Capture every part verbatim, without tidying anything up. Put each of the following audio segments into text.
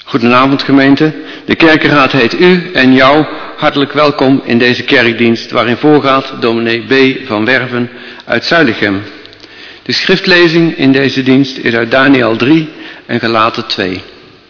Goedenavond gemeente. De kerkenraad heet u en jou hartelijk welkom in deze kerkdienst waarin voorgaat dominee B. van Werven uit Zuilichem. De schriftlezing in deze dienst is uit Daniël drie en Galaten twee.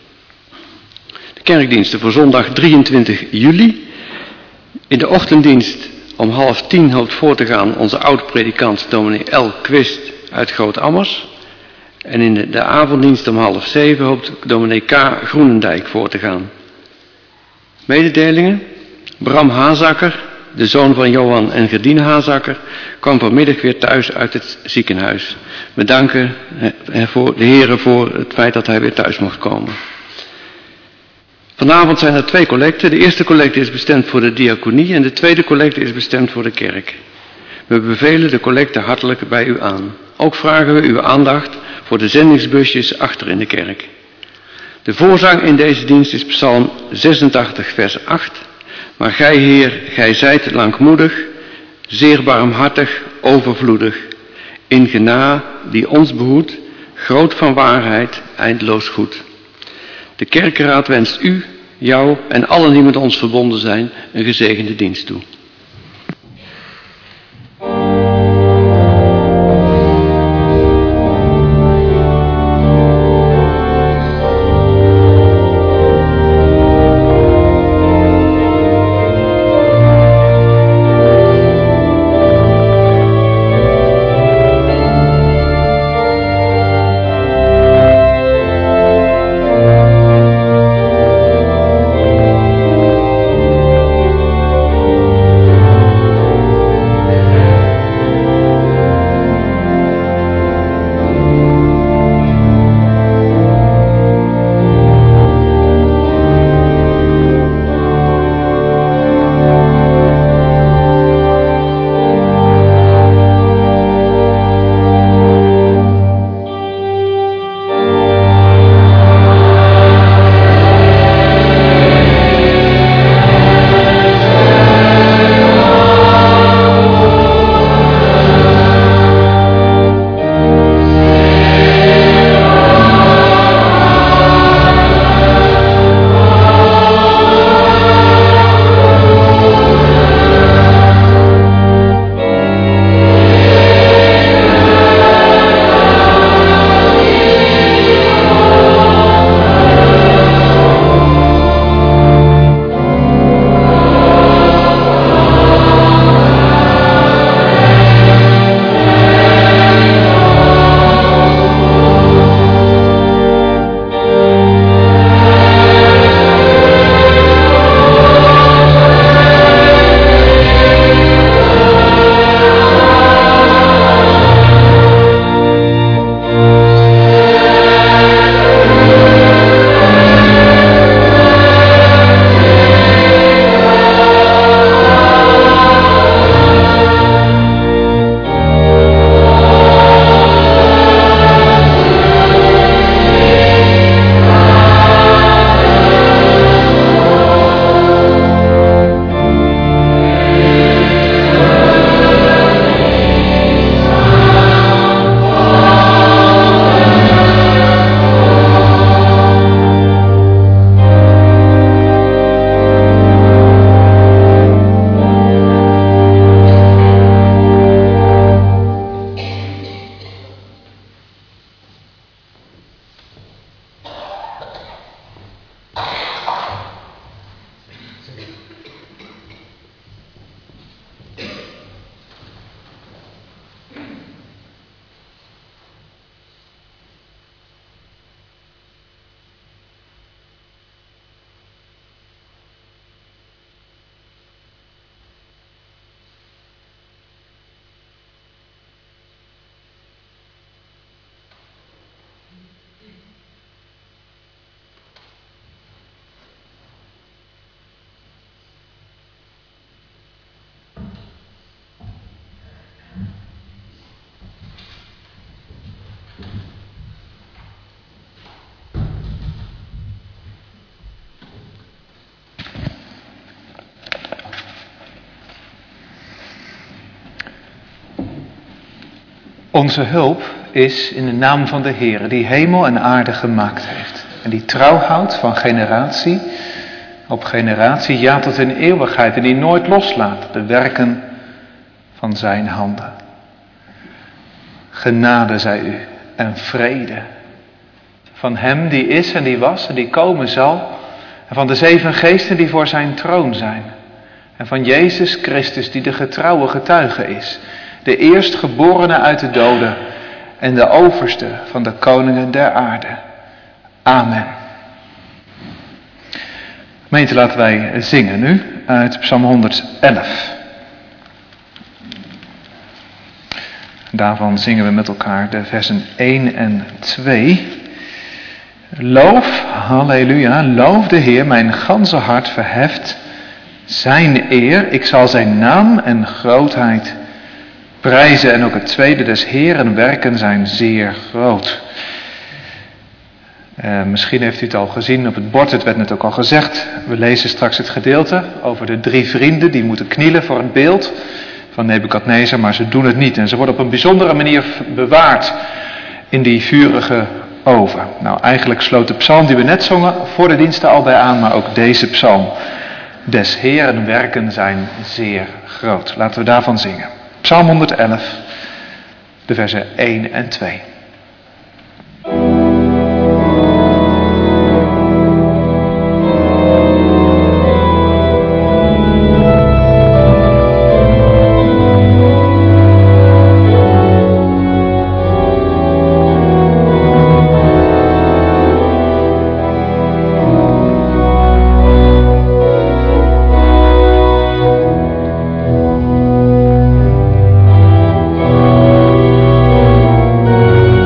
De kerkdiensten voor zondag drieëntwintig juli. In de ochtenddienst om half tien hoopt voor te gaan onze oud-predikant dominee L. Quist uit Groot-Ammers. En in de, de avonddienst om half zeven hoopt dominee K. Groenendijk voor te gaan. Mededelingen. Bram Hazakker, de zoon van Johan en Gerdine Hazakker, kwam vanmiddag weer thuis uit het ziekenhuis. We danken de heren voor het feit dat hij weer thuis mocht komen. Vanavond zijn er twee collecten. De eerste collecte is bestemd voor de diaconie en de tweede collecte is bestemd voor de kerk. We bevelen de collecte hartelijk bij u aan. Ook vragen we uw aandacht voor de zendingsbusjes achter in de kerk. De voorzang in deze dienst is Psalm zesentachtig vers acht. Maar gij, Heer, gij zijt langmoedig, zeer barmhartig, overvloedig, in genade die ons behoedt, groot van waarheid, eindeloos goed. De kerkenraad wenst u, jou en allen die met ons verbonden zijn een gezegende dienst toe. Onze hulp is in de naam van de Heer, die hemel en aarde gemaakt heeft. En die trouw houdt van generatie op generatie, ja tot in eeuwigheid. En die nooit loslaat de werken van zijn handen. Genade zij u en vrede. Van hem die is en die was en die komen zal. En van de zeven geesten die voor zijn troon zijn. En van Jezus Christus die de getrouwe getuige is. De eerstgeborene uit de doden. En de overste van de koningen der aarde. Amen. Gemeente, laten wij zingen nu uit Psalm honderd-elf. Daarvan zingen we met elkaar de versen één en twee. Loof, halleluja, loof de Heer, mijn ganse hart verheft zijn eer. Ik zal zijn naam en grootheid prijzen. En ook het tweede, des Heeren werken zijn zeer groot. Uh, misschien heeft u het al gezien op het bord, het werd net ook al gezegd. We lezen straks het gedeelte over de drie vrienden die moeten knielen voor het beeld van Nebukadnezar, maar ze doen het niet. En ze worden op een bijzondere manier bewaard in die vurige oven. Nou, eigenlijk sloot de psalm die we net zongen voor de diensten al bij aan, maar ook deze psalm. Des Heeren werken zijn zeer groot. Laten we daarvan zingen. Psalm honderd-elf, de versen één en twee. Thank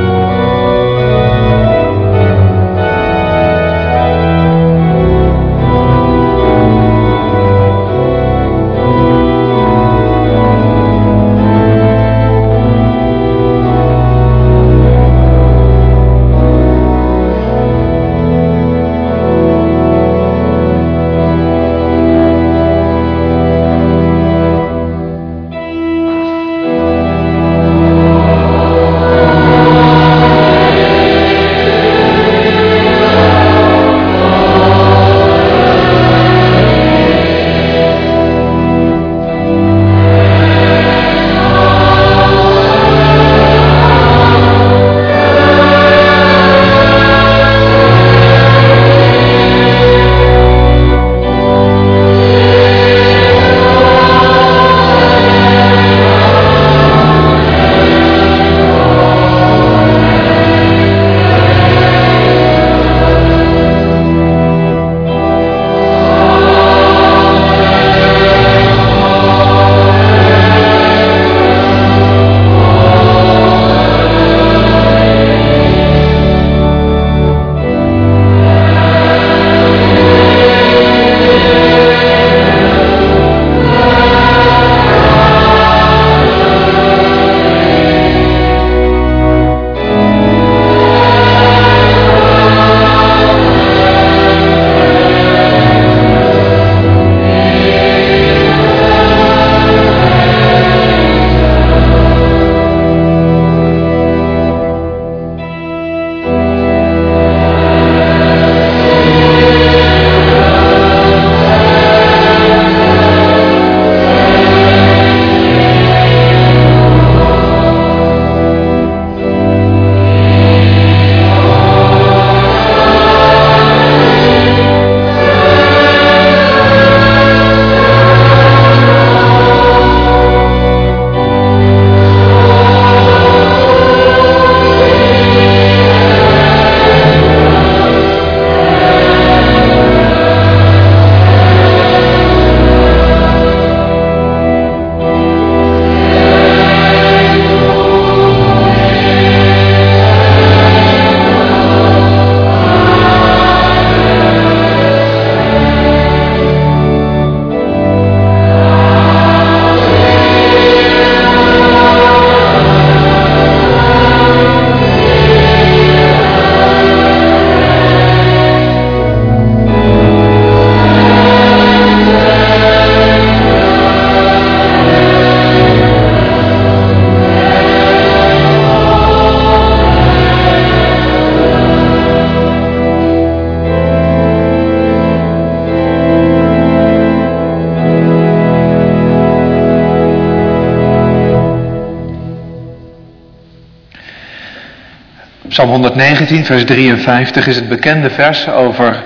Psalm honderdnegentien, vers drieënvijftig is het bekende vers over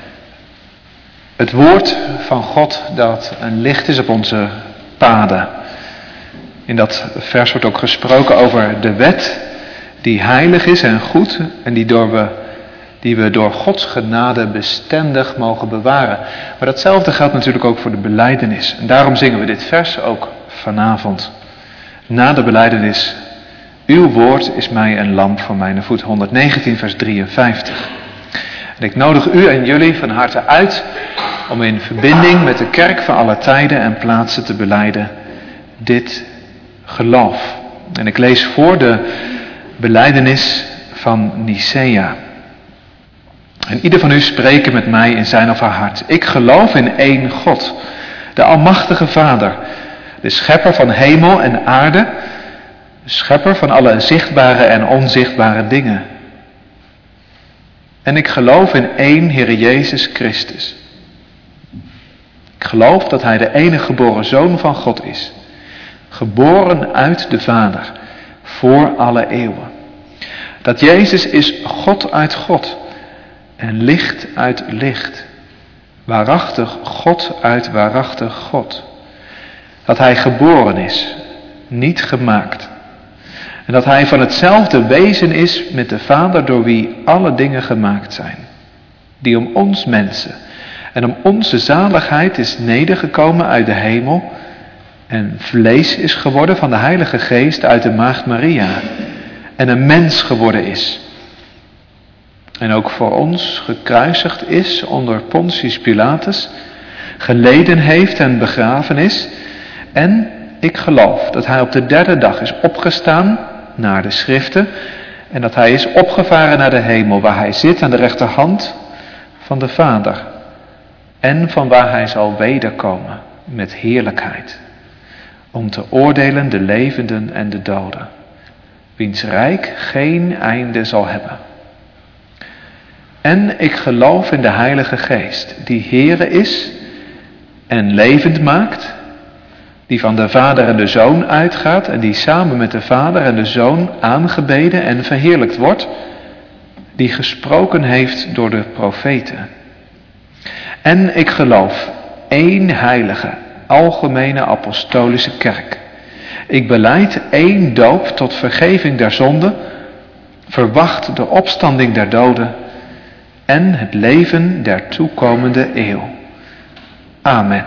het woord van God dat een licht is op onze paden. In dat vers wordt ook gesproken over de wet die heilig is en goed en die, door we, die we door Gods genade bestendig mogen bewaren. Maar datzelfde geldt natuurlijk ook voor de belijdenis. En daarom zingen we dit vers ook vanavond. Na de belijdenis: uw woord is mij een lamp voor mijn voet. honderdnegentien, vers drieënvijftig. En ik nodig u en jullie van harte uit om in verbinding met de kerk van alle tijden en plaatsen te belijden dit geloof. En ik lees voor de belijdenis van Nicea. En ieder van u spreken met mij in zijn of haar hart. Ik geloof in één God, de almachtige Vader, de schepper van hemel en aarde, de schepper van alle zichtbare en onzichtbare dingen. En ik geloof in één Heere Jezus Christus. Ik geloof dat Hij de enige geboren Zoon van God is, geboren uit de Vader, voor alle eeuwen. Dat Jezus is God uit God en licht uit licht, waarachtig God uit waarachtig God. Dat Hij geboren is, niet gemaakt. En dat Hij van hetzelfde wezen is met de Vader door wie alle dingen gemaakt zijn. Die om ons mensen en om onze zaligheid is nedergekomen uit de hemel en vlees is geworden van de Heilige Geest uit de Maagd Maria en een mens geworden is. En ook voor ons gekruisigd is onder Pontius Pilatus, geleden heeft en begraven is. En ik geloof dat Hij op de derde dag is opgestaan naar de schriften en dat Hij is opgevaren naar de hemel, waar Hij zit aan de rechterhand van de Vader en van waar Hij zal wederkomen met heerlijkheid, om te oordelen de levenden en de doden, wiens rijk geen einde zal hebben. En ik geloof in de Heilige Geest, die Heere is en levend maakt, die van de Vader en de Zoon uitgaat en die samen met de Vader en de Zoon aangebeden en verheerlijkt wordt, die gesproken heeft door de profeten. En ik geloof één heilige, algemene apostolische kerk. Ik belijd één doop tot vergeving der zonden, verwacht de opstanding der doden en het leven der toekomende eeuw. Amen.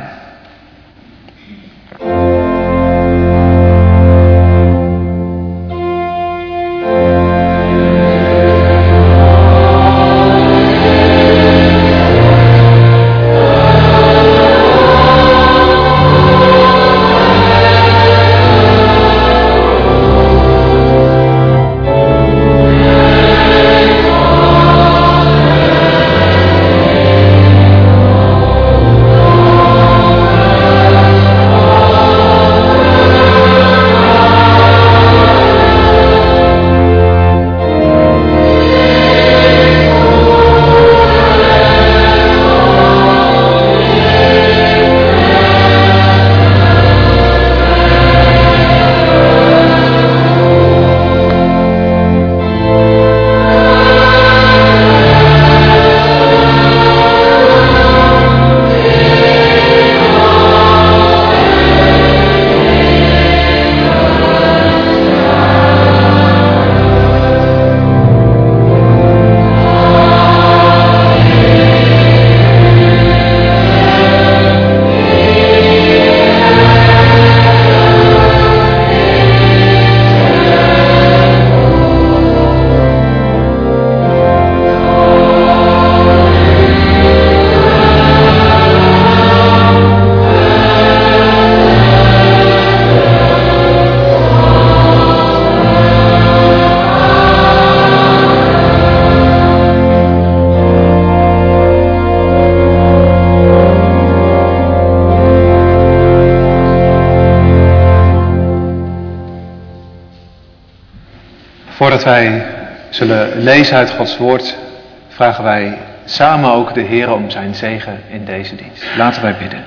Voordat wij zullen lezen uit Gods woord, vragen wij samen ook de Heer om zijn zegen in deze dienst. Laten wij bidden.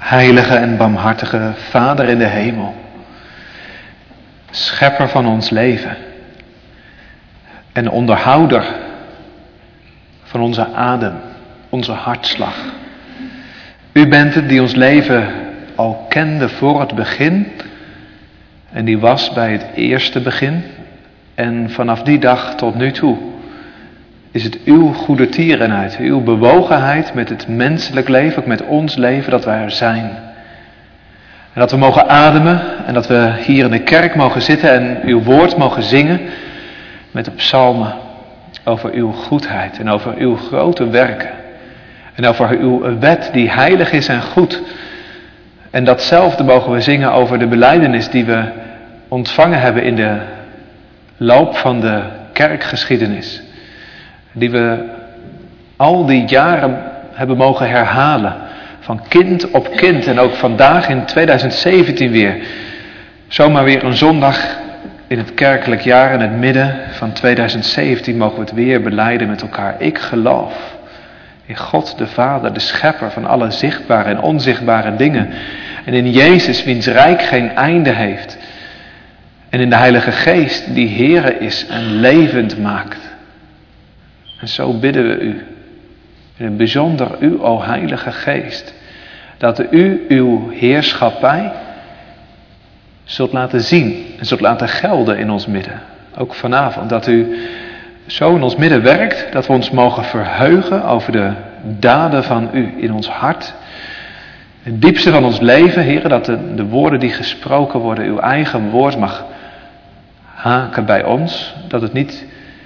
Heilige en barmhartige Vader in de hemel, schepper van ons leven en onderhouder van onze adem, onze hartslag. U bent het die ons leven al kende voor het begin en die was bij het eerste begin. En vanaf die dag tot nu toe is het uw goedertierenheid, uw bewogenheid met het menselijk leven, ook met ons leven, dat wij er zijn. En dat we mogen ademen en dat we hier in de kerk mogen zitten en uw woord mogen zingen met de psalmen over uw goedheid en over uw grote werken. En over uw wet die heilig is en goed. En datzelfde mogen we zingen over de belijdenis die we ontvangen hebben in de loop van de kerkgeschiedenis. Die we al die jaren hebben mogen herhalen. Van kind op kind en ook vandaag in twintig zeventien weer. Zomaar weer een zondag in het kerkelijk jaar in het midden van twintig zeventien mogen we het weer belijden met elkaar. Ik geloof in God de Vader, de schepper van alle zichtbare en onzichtbare dingen. En in Jezus, wiens rijk geen einde heeft. En in de Heilige Geest, die Heere is en levend maakt. En zo bidden we u, in het bijzonder u, o Heilige Geest, dat u uw heerschappij zult laten zien en zult laten gelden in ons midden. Ook vanavond, dat u zo in ons midden werkt, dat we ons mogen verheugen over de daden van u in ons hart. Het diepste van ons leven, Heere, dat de, de woorden die gesproken worden, uw eigen woord mag haken bij ons. Dat het niet,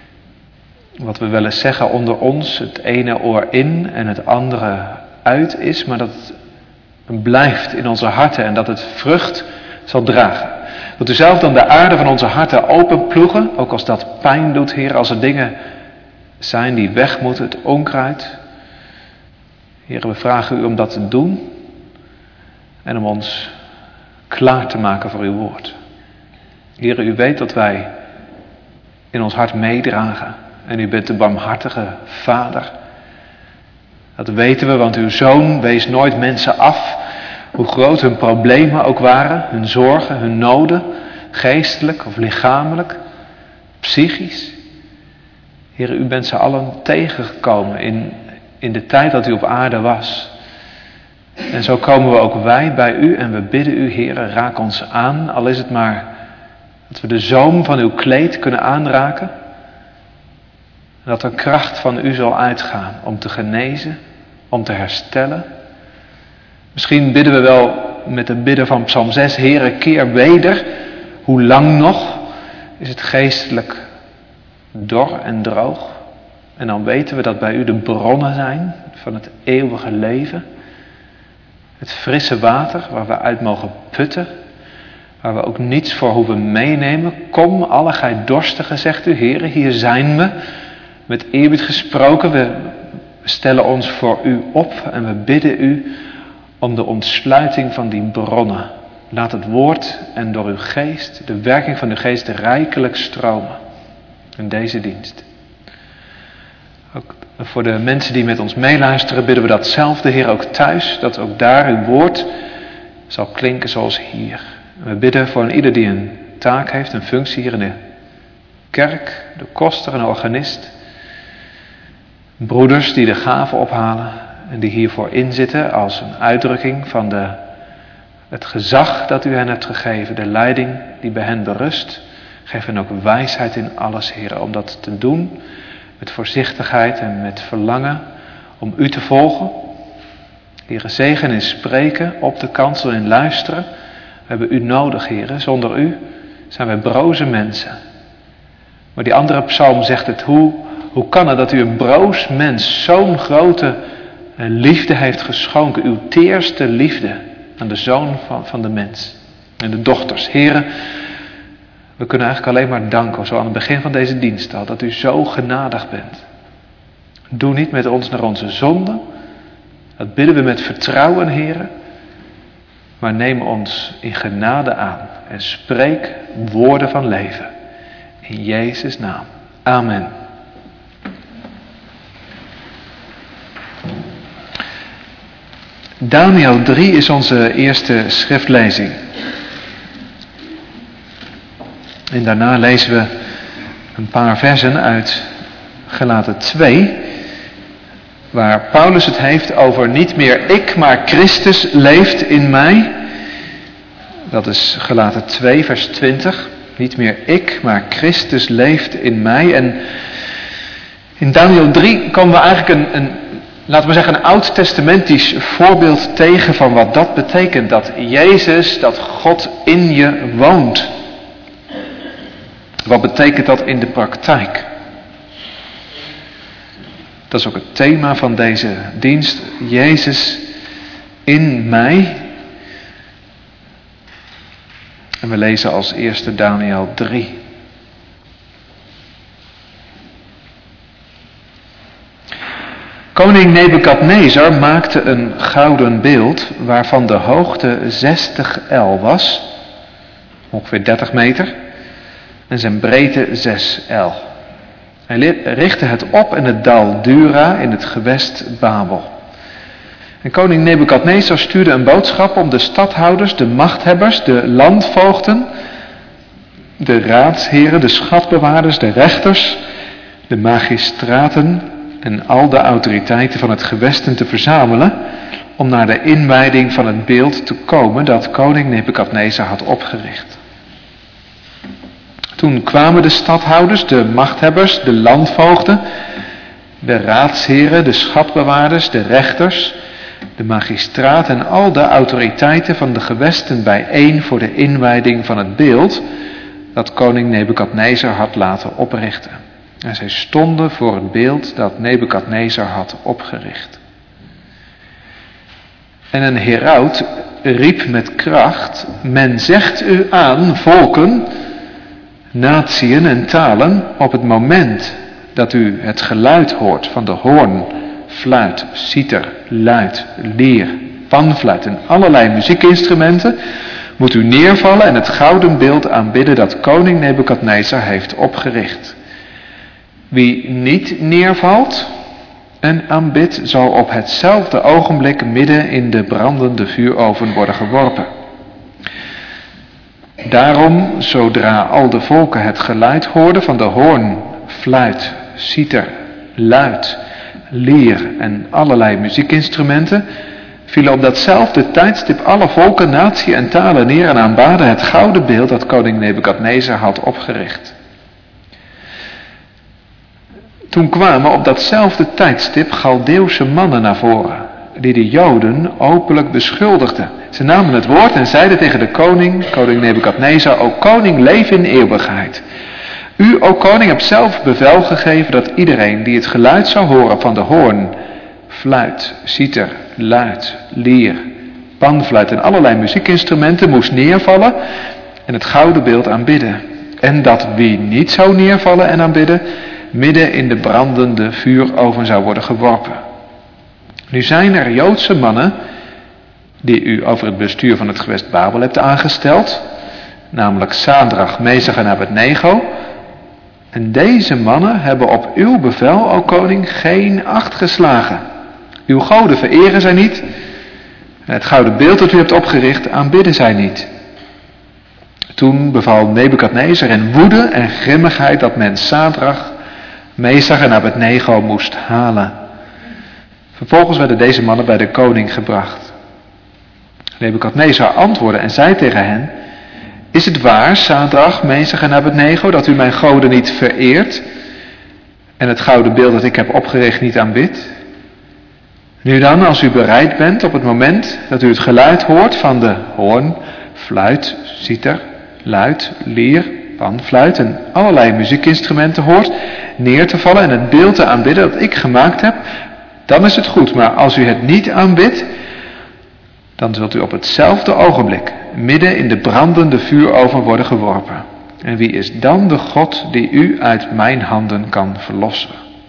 wat we wel eens zeggen, onder ons het ene oor in en het andere uit is, maar dat het blijft in onze harten en dat het vrucht zal dragen. Wilt u zelf dan de aarde van onze harten openploegen, ook als dat pijn doet, Heer, als er dingen zijn die weg moeten, het onkruid. Heer, we vragen u om dat te doen en om ons klaar te maken voor uw woord. Heer, u weet dat wij in ons hart meedragen en u bent de barmhartige Vader. Dat weten we, want uw Zoon wees nooit mensen af, hoe groot hun problemen ook waren, hun zorgen, hun noden, geestelijk of lichamelijk, psychisch. Heer, u bent ze allen tegengekomen in, in de tijd dat u op aarde was. En zo komen we ook wij bij u en we bidden u, Heer, raak ons aan, al is het maar dat we de zoom van uw kleed kunnen aanraken. En dat er kracht van u zal uitgaan om te genezen, om te herstellen. Misschien bidden we wel met de bidden van Psalm zes, Heere, keer weder. Hoe lang nog is het geestelijk dor en droog? En dan weten we dat bij u de bronnen zijn van het eeuwige leven. Het frisse water waar we uit mogen putten. Waar we ook niets voor hoeven meenemen. Kom, alle gij dorstigen, zegt u, Heere, hier zijn we. Met eerbied gesproken, we stellen ons voor u op en we bidden u om de ontsluiting van die bronnen. Laat het woord en door uw geest, de werking van uw geest rijkelijk stromen in deze dienst. Ook voor de mensen die met ons meeluisteren bidden we datzelfde, Heer, ook thuis. Dat ook daar uw woord zal klinken zoals hier. We bidden voor een ieder die een taak heeft, een functie hier in de kerk. De koster, een organist. Broeders die de gaven ophalen en die hiervoor inzitten als een uitdrukking van de, het gezag dat u hen hebt gegeven. De leiding die bij hen berust. Geef hen ook wijsheid in alles, Heer, om dat te doen. Met voorzichtigheid en met verlangen om u te volgen. Heer, zegen in spreken, op de kansel in luisteren. We hebben u nodig, Heer. Zonder u zijn wij broze mensen. Maar die andere psalm zegt het, hoe, hoe kan het dat u een broos mens zo'n grote liefde heeft geschonken. Uw teerste liefde aan de zoon van, van de mens. En de dochters. Heer, we kunnen eigenlijk alleen maar danken, zo aan het begin van deze dienst al, dat u zo genadig bent. Doe niet met ons naar onze zonde. Dat bidden we met vertrouwen, Heer. Maar neem ons in genade aan en spreek woorden van leven. In Jezus' naam. Amen. Daniël drie is onze eerste schriftlezing. En daarna lezen we een paar versen uit Galaten twee, waar Paulus het heeft over niet meer ik, maar Christus leeft in mij. Dat is Galaten twee, vers twintig. Niet meer ik, maar Christus leeft in mij. En in Daniël drie komen we eigenlijk een, een laten we zeggen, een oud-testamentisch voorbeeld tegen van wat dat betekent. Dat Jezus, dat God in je woont. Wat betekent dat in de praktijk? Dat is ook het thema van deze dienst. Jezus in mij. En we lezen als eerste Daniël drie. Koning Nebukadnezar maakte een gouden beeld waarvan de hoogte zestig el was, ongeveer dertig meter, en zijn breedte zes el. Hij richtte het op in het dal Dura in het gewest Babel. En koning Nebukadnezar stuurde een boodschap om de stadhouders, de machthebbers, de landvoogden, de raadsheren, de schatbewaarders, de rechters, de magistraten en al de autoriteiten van het gewesten te verzamelen om naar de inwijding van het beeld te komen dat koning Nebukadnezar had opgericht. Toen kwamen de stadhouders, de machthebbers, de landvoogden, de raadsheren, de schatbewaarders, de rechters, de magistraten en al de autoriteiten van de gewesten bijeen voor de inwijding van het beeld dat koning Nebukadnezar had laten oprichten. En zij stonden voor het beeld dat Nebukadnezar had opgericht. En een heraut riep met kracht: men zegt u aan, volken, natieën en talen, op het moment dat u het geluid hoort van de hoorn, fluit, citer, luit, lier, panfluit en allerlei muziekinstrumenten, moet u neervallen en het gouden beeld aanbidden dat koning Nebukadnezar heeft opgericht. Wie niet neervalt en aanbidt, zal op hetzelfde ogenblik midden in de brandende vuuroven worden geworpen. Daarom, zodra al de volken het geluid hoorden van de hoorn, fluit, citer, luit, lier en allerlei muziekinstrumenten, vielen op datzelfde tijdstip alle volken, natie en talen neer en aanbaden het gouden beeld dat koning Nebukadnezar had opgericht. Toen kwamen op datzelfde tijdstip Galdeeuwse mannen naar voren, die de Joden openlijk beschuldigden. Ze namen het woord en zeiden tegen de koning, koning Nebukadnezar: O koning, leef in eeuwigheid. U, o koning, hebt zelf bevel gegeven dat iedereen die het geluid zou horen van de hoorn, fluit, citer, luit, lier, panfluit en allerlei muziekinstrumenten moest neervallen en het gouden beeld aanbidden. En dat wie niet zou neervallen en aanbidden, midden in de brandende vuuroven zou worden geworpen. Nu zijn er Joodse mannen die u over het bestuur van het gewest Babel hebt aangesteld, namelijk Sadrach, Mesach en Abednego. En deze mannen hebben op uw bevel, o koning, geen acht geslagen. Uw goden vereren zij niet en het gouden beeld dat u hebt opgericht aanbidden zij niet. Toen beval Nebukadnezar in woede en grimmigheid dat men Sadrach, Mesach en Abednego moest halen. Vervolgens werden deze mannen bij de koning gebracht. Nebukadnezar antwoordde en zei tegen hen: Is het waar, Sadrach, Mesach en Abednego, dat u mijn goden niet vereert en het gouden beeld dat ik heb opgericht niet aanbidt? Nu dan, als u bereid bent op het moment dat u het geluid hoort van de hoorn, fluit, citer, luit, lier, panfluit en allerlei muziekinstrumenten hoort, neer te vallen en het beeld te aanbidden dat ik gemaakt heb, dan is het goed. Maar als u het niet aanbidt, dan zult u op hetzelfde ogenblik midden in de brandende vuuroven worden geworpen. En wie is dan de God die u uit mijn handen kan verlossen?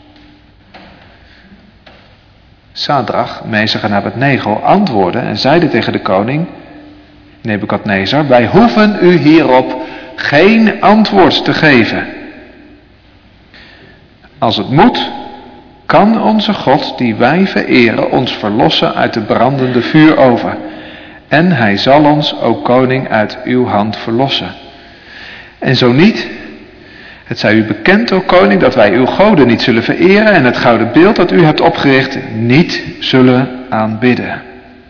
Sadrach, Mesach en Abednego antwoordden en zeiden tegen de koning Nebukadnezar: Wij hoeven u hierop geen antwoord te geven. Als het moet, kan onze God, die wij vereren, ons verlossen uit de brandende vuuroven. En hij zal ons, o koning, uit uw hand verlossen. En zo niet, het zij u bekend, o koning, dat wij uw goden niet zullen vereren en het gouden beeld dat u hebt opgericht niet zullen aanbidden.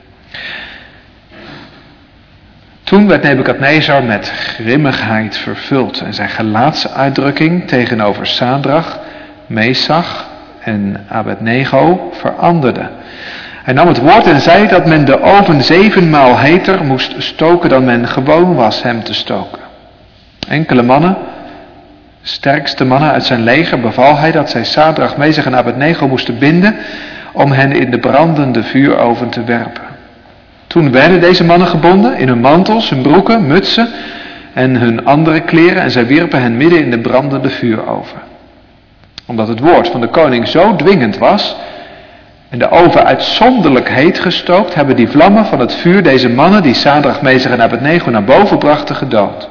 Toen werd Nebukadnezar met grimmigheid vervuld en zijn gelaatsuitdrukking tegenover Sadrach, Mesach en Abednego veranderde. Hij nam het woord en zei dat men de oven zevenmaal heter moest stoken dan men gewoon was hem te stoken. Enkele mannen, sterkste mannen uit zijn leger, beval hij dat zij Sadrach, Mesach en Abednego moesten binden om hen in de brandende vuuroven te werpen. Toen werden deze mannen gebonden in hun mantels, hun broeken, mutsen en hun andere kleren en zij wierpen hen midden in de brandende vuuroven. Omdat het woord van de koning zo dwingend was en de oven uitzonderlijk heet gestookt, hebben die vlammen van het vuur deze mannen die Sadrach, Mesach en Abednego naar boven brachten gedood.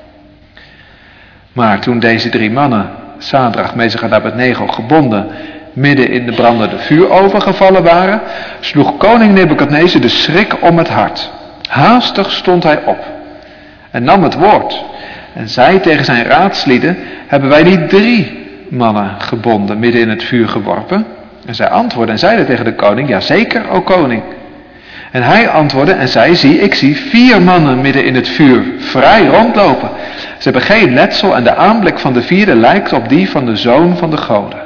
Maar toen deze drie mannen, Sadrach, Mesach en Abednego, gebonden midden in de brandende vuuroven gevallen waren, sloeg koning Nebukadnezar de schrik om het hart. Haastig stond hij op en nam het woord en zei tegen zijn raadslieden: hebben wij niet drie mannen gebonden midden in het vuur geworpen? En zij antwoordden en zeiden tegen de koning: ja zeker, o koning. En hij antwoordde en zei: zie, ik zie vier mannen midden in het vuur vrij rondlopen. Ze hebben geen letsel en de aanblik van de vierde lijkt op die van de zoon van de goden.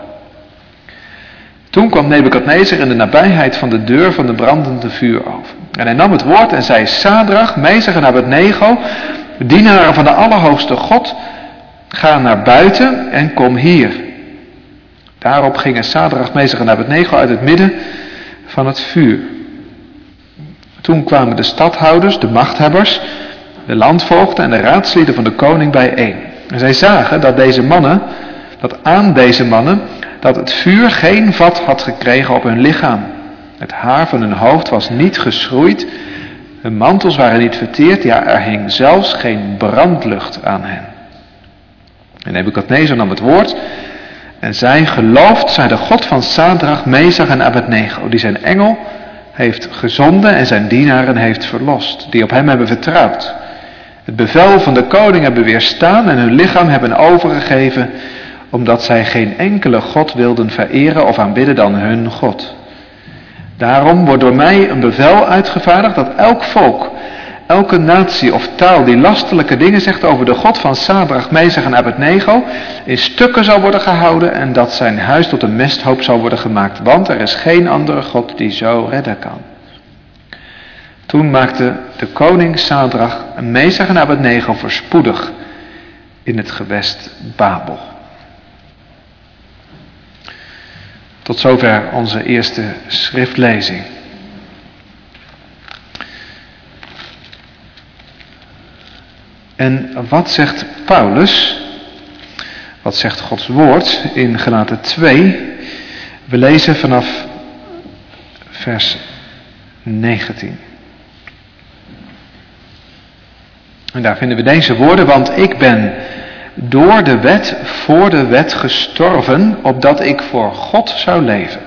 Toen kwam Nebukadnezar in de nabijheid van de deur van de brandende vuuroven. En hij nam het woord en zei: Sadrach, Mesach en Abednego, dienaren van de Allerhoogste God, ga naar buiten en kom hier. Daarop gingen Sadrach, Mesach en Abednego uit het midden van het vuur. Toen kwamen de stadhouders, de machthebbers, de landvoogden en de raadslieden van de koning bijeen. En zij zagen dat deze mannen, dat aan deze mannen, dat het vuur geen vat had gekregen op hun lichaam. Het haar van hun hoofd was niet geschroeid, hun mantels waren niet verteerd, ja, er hing zelfs geen brandlucht aan hen. En Nebukadnezar nam het woord en zei: geloofd zij de God van Sadrach, Mesach en Abednego, die zijn engel heeft gezonden en zijn dienaren heeft verlost, die op hem hebben vertrouwd. Het bevel van de koning hebben weerstaan en hun lichaam hebben overgegeven, omdat zij geen enkele God wilden vereren of aanbidden dan hun God. Daarom wordt door mij een bevel uitgevaardigd dat elk volk, elke natie of taal die lastelijke dingen zegt over de God van Sadrach, Mesach en Abednego, in stukken zal worden gehouden en dat zijn huis tot een mesthoop zal worden gemaakt, want er is geen andere God die zo redden kan. Toen maakte de koning Sadrach, Mesach en Abednego voorspoedig in het gewest Babel. Tot zover onze eerste schriftlezing. En wat zegt Paulus? Wat zegt Gods woord in Galaten twee? We lezen vanaf vers negentien. En daar vinden we deze woorden: want ik ben door de wet voor de wet gestorven, opdat ik voor God zou leven.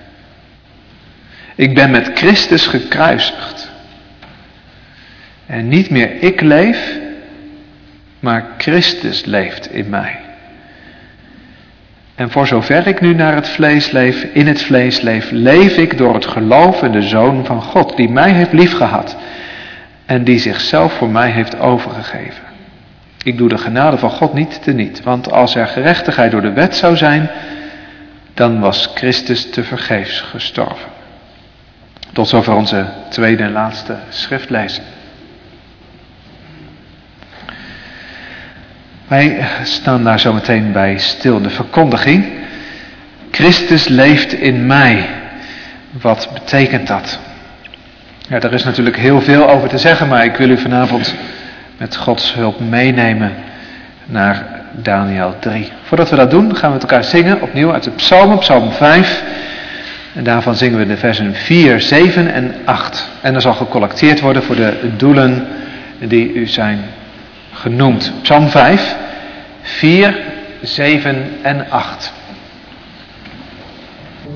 Ik ben met Christus gekruisigd. En niet meer ik leef, maar Christus leeft in mij. En voor zover ik nu naar het vlees leef, in het vlees leef, leef ik door het geloof in de Zoon van God, die mij heeft liefgehad en die zichzelf voor mij heeft overgegeven. Ik doe de genade van God niet teniet, want als er gerechtigheid door de wet zou zijn, dan was Christus tevergeefs gestorven. Tot zover onze tweede en laatste schriftlezing. Wij staan daar zo meteen bij stil. De verkondiging: Christus leeft in mij. Wat betekent dat? Ja, daar is natuurlijk heel veel over te zeggen, maar ik wil u vanavond met Gods hulp meenemen naar Daniël drie. Voordat we dat doen, gaan we met elkaar zingen, opnieuw uit de psalmen, psalm vijf. En daarvan zingen we de versen vier, zeven en acht. En er zal gecollecteerd worden voor de doelen die u zijn genoemd. Psalm vijf, vier, zeven en acht.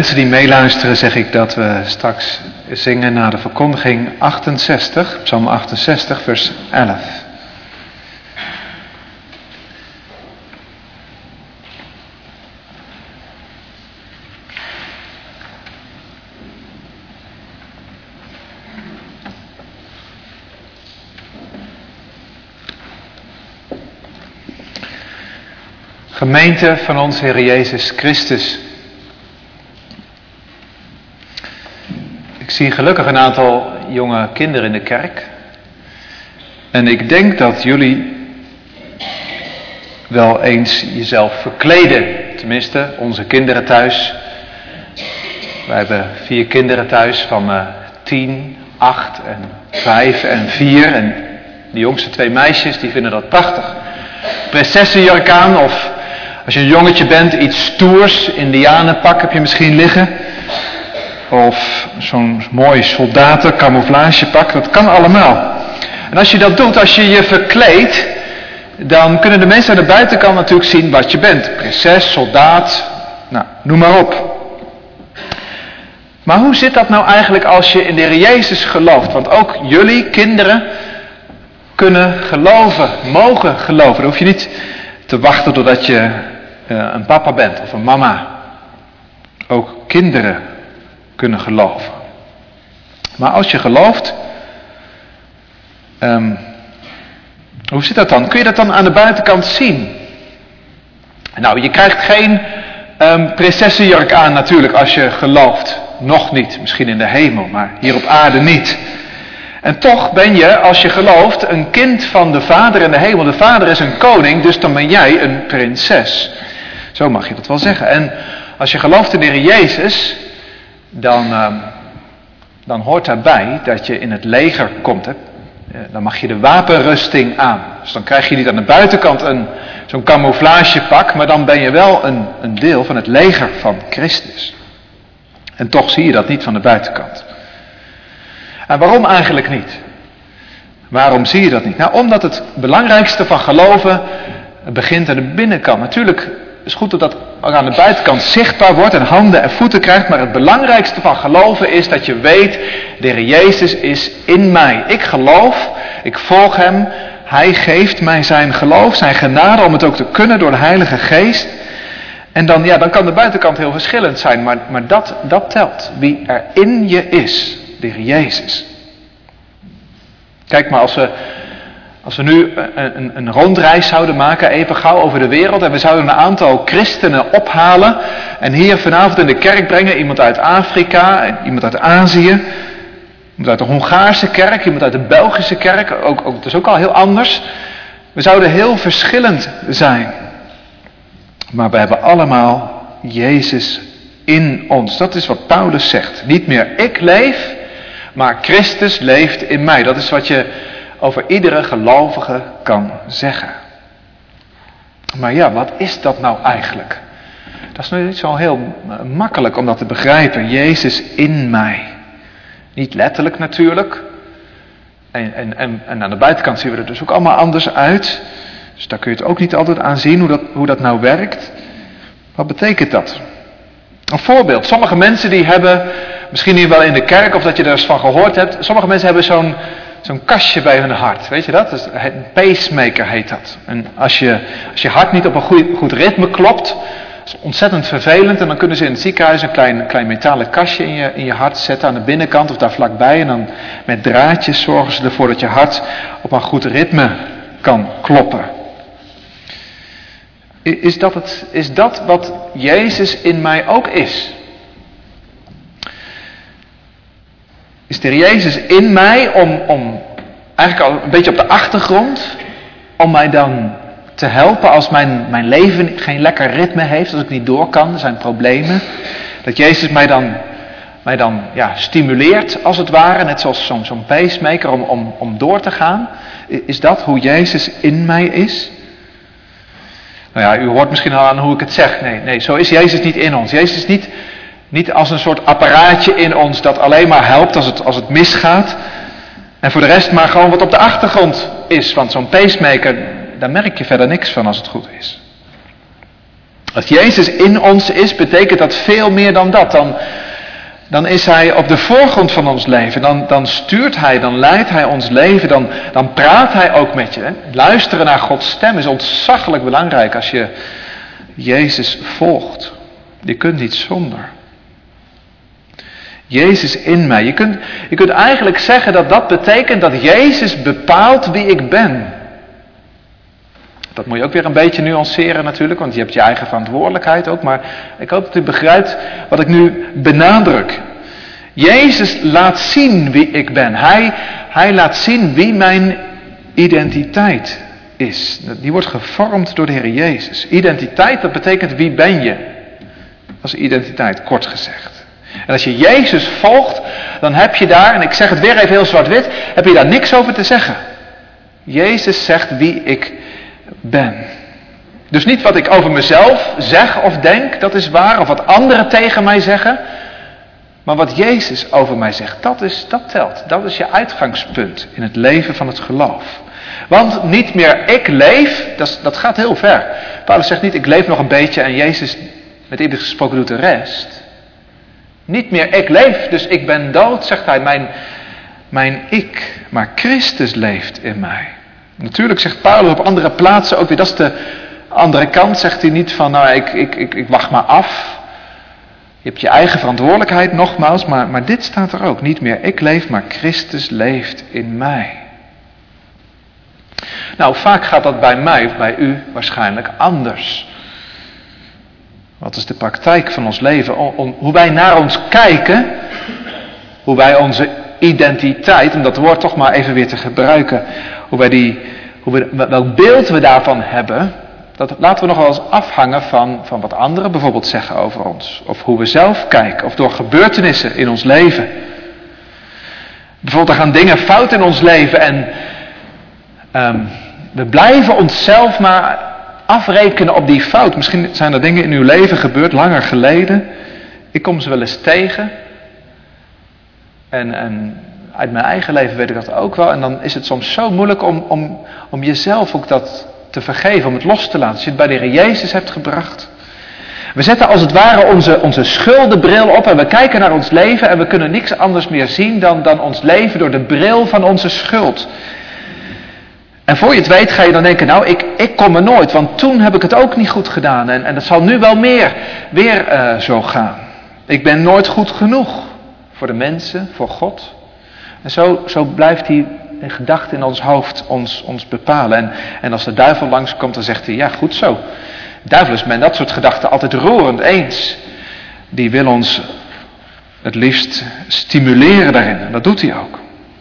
mensen die meeluisteren zeg ik dat we straks zingen na de verkondiging achtenzestig, Psalm achtenzestig, vers elf. Gemeente van onze Heer Jezus Christus. Ik zie gelukkig een aantal jonge kinderen in de kerk. En ik denk dat jullie wel eens jezelf verkleden. Tenminste, onze kinderen thuis. Wij hebben vier kinderen thuis van uh, tien, acht en vijf en vier. En de jongste twee meisjes die vinden dat prachtig. Prinsessenjurk aan of... Als je een jongetje bent, iets stoers, indianenpak heb je misschien liggen. Of zo'n mooi soldaten, camouflagepak, dat kan allemaal. En als je dat doet, als je je verkleedt, dan kunnen de mensen aan de buitenkant natuurlijk zien wat je bent. Prinses, soldaat, nou, noem maar op. Maar hoe zit dat nou eigenlijk als je in de Heer Jezus gelooft? Want ook jullie, kinderen, kunnen geloven, mogen geloven. Dan hoef je niet te wachten totdat je uh, een papa bent of een mama. Ook kinderen kunnen geloven. Maar als je gelooft, um, hoe zit dat dan? Kun je dat dan aan de buitenkant zien? Nou, je krijgt geen um, prinsessenjurk aan natuurlijk als je gelooft. Nog niet, misschien in de hemel, maar hier op aarde niet. En toch ben je, als je gelooft, een kind van de Vader in de hemel. De Vader is een koning, dus dan ben jij een prinses. Zo mag je dat wel zeggen. En als je gelooft in de Heer Jezus, dan, uh, dan hoort daarbij dat je in het leger komt. Hè? Dan mag je de wapenrusting aan. Dus dan krijg je niet aan de buitenkant een, zo'n camouflagepak, maar dan ben je wel een, een deel van het leger van Christus. En toch zie je dat niet van de buitenkant. En waarom eigenlijk niet? Waarom zie je dat niet? Nou, omdat het belangrijkste van geloven begint aan de binnenkant. Natuurlijk is het goed dat dat ook aan de buitenkant zichtbaar wordt en handen en voeten krijgt. Maar het belangrijkste van geloven is dat je weet, de Heer Jezus is in mij. Ik geloof, ik volg Hem. Hij geeft mij zijn geloof, zijn genade om het ook te kunnen door de Heilige Geest. En dan, ja, dan kan de buitenkant heel verschillend zijn. Maar, maar dat, dat telt. Wie er in je is. De Heer Jezus. Kijk maar, als we, als we nu een, een, een rondreis zouden maken, even gauw over de wereld, en we zouden een aantal christenen ophalen en hier vanavond in de kerk brengen, iemand uit Afrika, iemand uit Azië, iemand uit de Hongaarse kerk, iemand uit de Belgische kerk, ook, ook, dat is ook al heel anders. We zouden heel verschillend zijn. Maar we hebben allemaal Jezus in ons. Dat is wat Paulus zegt. Niet meer ik leef, maar Christus leeft in mij. Dat is wat je over iedere gelovige kan zeggen. Maar ja, wat is dat nou eigenlijk? Dat is nu niet zo heel makkelijk om dat te begrijpen. Jezus in mij. Niet letterlijk natuurlijk. En, en, en, en aan de buitenkant zien we er dus ook allemaal anders uit. Dus daar kun je het ook niet altijd aan zien hoe dat, hoe dat nou werkt. Wat betekent dat? Een voorbeeld. Sommige mensen die hebben, misschien hier wel in de kerk of dat je er eens van gehoord hebt. Sommige mensen hebben zo'n, zo'n kastje bij hun hart. Weet je dat? dat is, een pacemaker heet dat. En als je, als je hart niet op een goed, goed ritme klopt, dat is ontzettend vervelend. En dan kunnen ze in het ziekenhuis een klein, klein metalen kastje in je, in je hart zetten aan de binnenkant of daar vlakbij. En dan met draadjes zorgen ze ervoor dat je hart op een goed ritme kan kloppen. Is dat, het, is dat wat Jezus in mij ook is? Is de Jezus in mij om, om eigenlijk al een beetje op de achtergrond, om mij dan te helpen als mijn, mijn leven geen lekker ritme heeft, als ik niet door kan, er zijn problemen. Dat Jezus mij dan, mij dan ja, stimuleert als het ware, net zoals zo'n, zo'n pacemaker om, om, om door te gaan. Is dat hoe Jezus in mij is? Nou ja, u hoort misschien al aan hoe ik het zeg. Nee, nee, zo is Jezus niet in ons. Jezus is niet, niet als een soort apparaatje in ons dat alleen maar helpt als het, als het misgaat. En voor de rest maar gewoon wat op de achtergrond is. Want zo'n pacemaker, daar merk je verder niks van als het goed is. Als Jezus in ons is, betekent dat veel meer dan dat. Dan, dan is Hij op de voorgrond van ons leven. Dan, dan stuurt Hij, dan leidt Hij ons leven. Dan, dan praat Hij ook met je. Hè? Luisteren naar Gods stem is ontzaglijk belangrijk als je Jezus volgt. Je kunt niet zonder. Jezus in mij. Je kunt, je kunt eigenlijk zeggen dat dat betekent dat Jezus bepaalt wie ik ben. Dat moet je ook weer een beetje nuanceren natuurlijk, want je hebt je eigen verantwoordelijkheid ook. Maar ik hoop dat u begrijpt wat ik nu benadruk. Jezus laat zien wie ik ben. Hij, hij laat zien wie mijn identiteit is. Die wordt gevormd door de Heer Jezus. Identiteit, dat betekent wie ben je. Dat is identiteit, kort gezegd. En als je Jezus volgt, dan heb je daar, en ik zeg het weer even heel zwart-wit, heb je daar niks over te zeggen. Jezus zegt wie ik ben. Dus niet wat ik over mezelf zeg of denk, dat is waar, of wat anderen tegen mij zeggen. Maar wat Jezus over mij zegt, dat, is, dat telt. Dat is je uitgangspunt in het leven van het geloof. Want niet meer ik leef, dat, dat gaat heel ver. Paulus zegt niet ik leef nog een beetje en Jezus met eerlijk gesproken doet de rest. Niet meer ik leef, dus ik ben dood, zegt hij, mijn, mijn ik. Maar Christus leeft in mij. Natuurlijk zegt Paulus op andere plaatsen ook weer, dat is de andere kant, zegt hij niet van nou ik, ik, ik, ik wacht maar af. Je hebt je eigen verantwoordelijkheid nogmaals, maar, maar dit staat er ook. Niet meer ik leef, maar Christus leeft in mij. Nou, vaak gaat dat bij mij of bij u waarschijnlijk anders. Wat is de praktijk van ons leven? Om, om, hoe wij naar ons kijken, hoe wij onze identiteit, om dat woord toch maar even weer te gebruiken, hoe wij die, hoe we, welk beeld we daarvan hebben, dat laten we nog wel eens afhangen van, van wat anderen bijvoorbeeld zeggen over ons. Of hoe we zelf kijken, of door gebeurtenissen in ons leven. Bijvoorbeeld er gaan dingen fout in ons leven en um, we blijven onszelf maar afrekenen op die fout. Misschien zijn er dingen in uw leven gebeurd, langer geleden. Ik kom ze wel eens tegen. En, en uit mijn eigen leven weet ik dat ook wel. En dan is het soms zo moeilijk om, om, om jezelf ook dat te vergeven, om het los te laten. Als je het bij de Heer Jezus hebt gebracht. We zetten als het ware onze, onze schuldenbril op en we kijken naar ons leven en we kunnen niks anders meer zien dan, dan ons leven door de bril van onze schuld. En voor je het weet ga je dan denken, nou ik, ik kom er nooit, want toen heb ik het ook niet goed gedaan. En, en dat zal nu wel meer weer uh, zo gaan. Ik ben nooit goed genoeg voor de mensen, voor God. En zo, zo blijft die gedachte in ons hoofd ons, ons bepalen. En, en als de duivel langskomt, dan zegt hij, ja goed zo. De duivel is met dat soort gedachten altijd roerend eens. Die wil ons het liefst stimuleren daarin. En dat doet hij ook.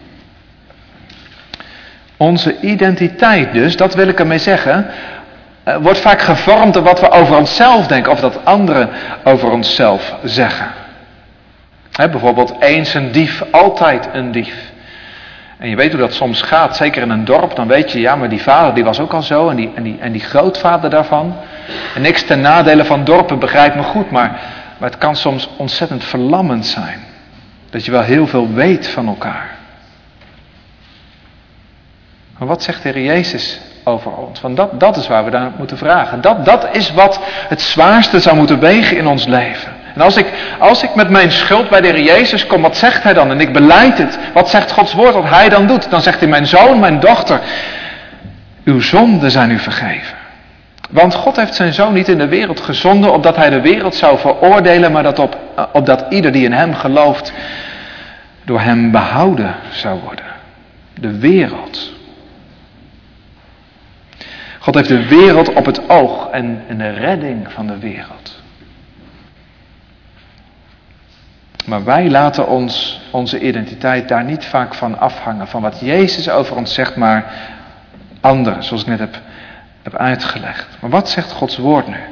Onze identiteit dus, dat wil ik ermee zeggen, wordt vaak gevormd door wat we over onszelf denken. Of dat anderen over onszelf zeggen. He, bijvoorbeeld eens een dief, altijd een dief. En je weet hoe dat soms gaat, zeker in een dorp. Dan weet je, ja, maar die vader die was ook al zo. En die, en die, en die grootvader daarvan. En niks ten nadele van dorpen, begrijp me goed. Maar, maar het kan soms ontzettend verlammend zijn. Dat je wel heel veel weet van elkaar. Maar wat zegt de Heer Jezus over ons? Want dat, dat is waar we daar moeten vragen. Dat, dat is wat het zwaarste zou moeten wegen in ons leven. En als ik, als ik met mijn schuld bij de Heer Jezus kom, wat zegt Hij dan? En ik belijd het. Wat zegt Gods woord wat Hij dan doet? Dan zegt Hij, mijn zoon, mijn dochter, uw zonden zijn u vergeven. Want God heeft zijn zoon niet in de wereld gezonden, opdat Hij de wereld zou veroordelen, maar dat op, opdat ieder die in Hem gelooft, door Hem behouden zou worden. De wereld. God heeft de wereld op het oog en, en de redding van de wereld. Maar wij laten ons, onze identiteit daar niet vaak van afhangen. Van wat Jezus over ons zegt, maar anderen, zoals ik net heb, heb uitgelegd. Maar wat zegt Gods woord nu?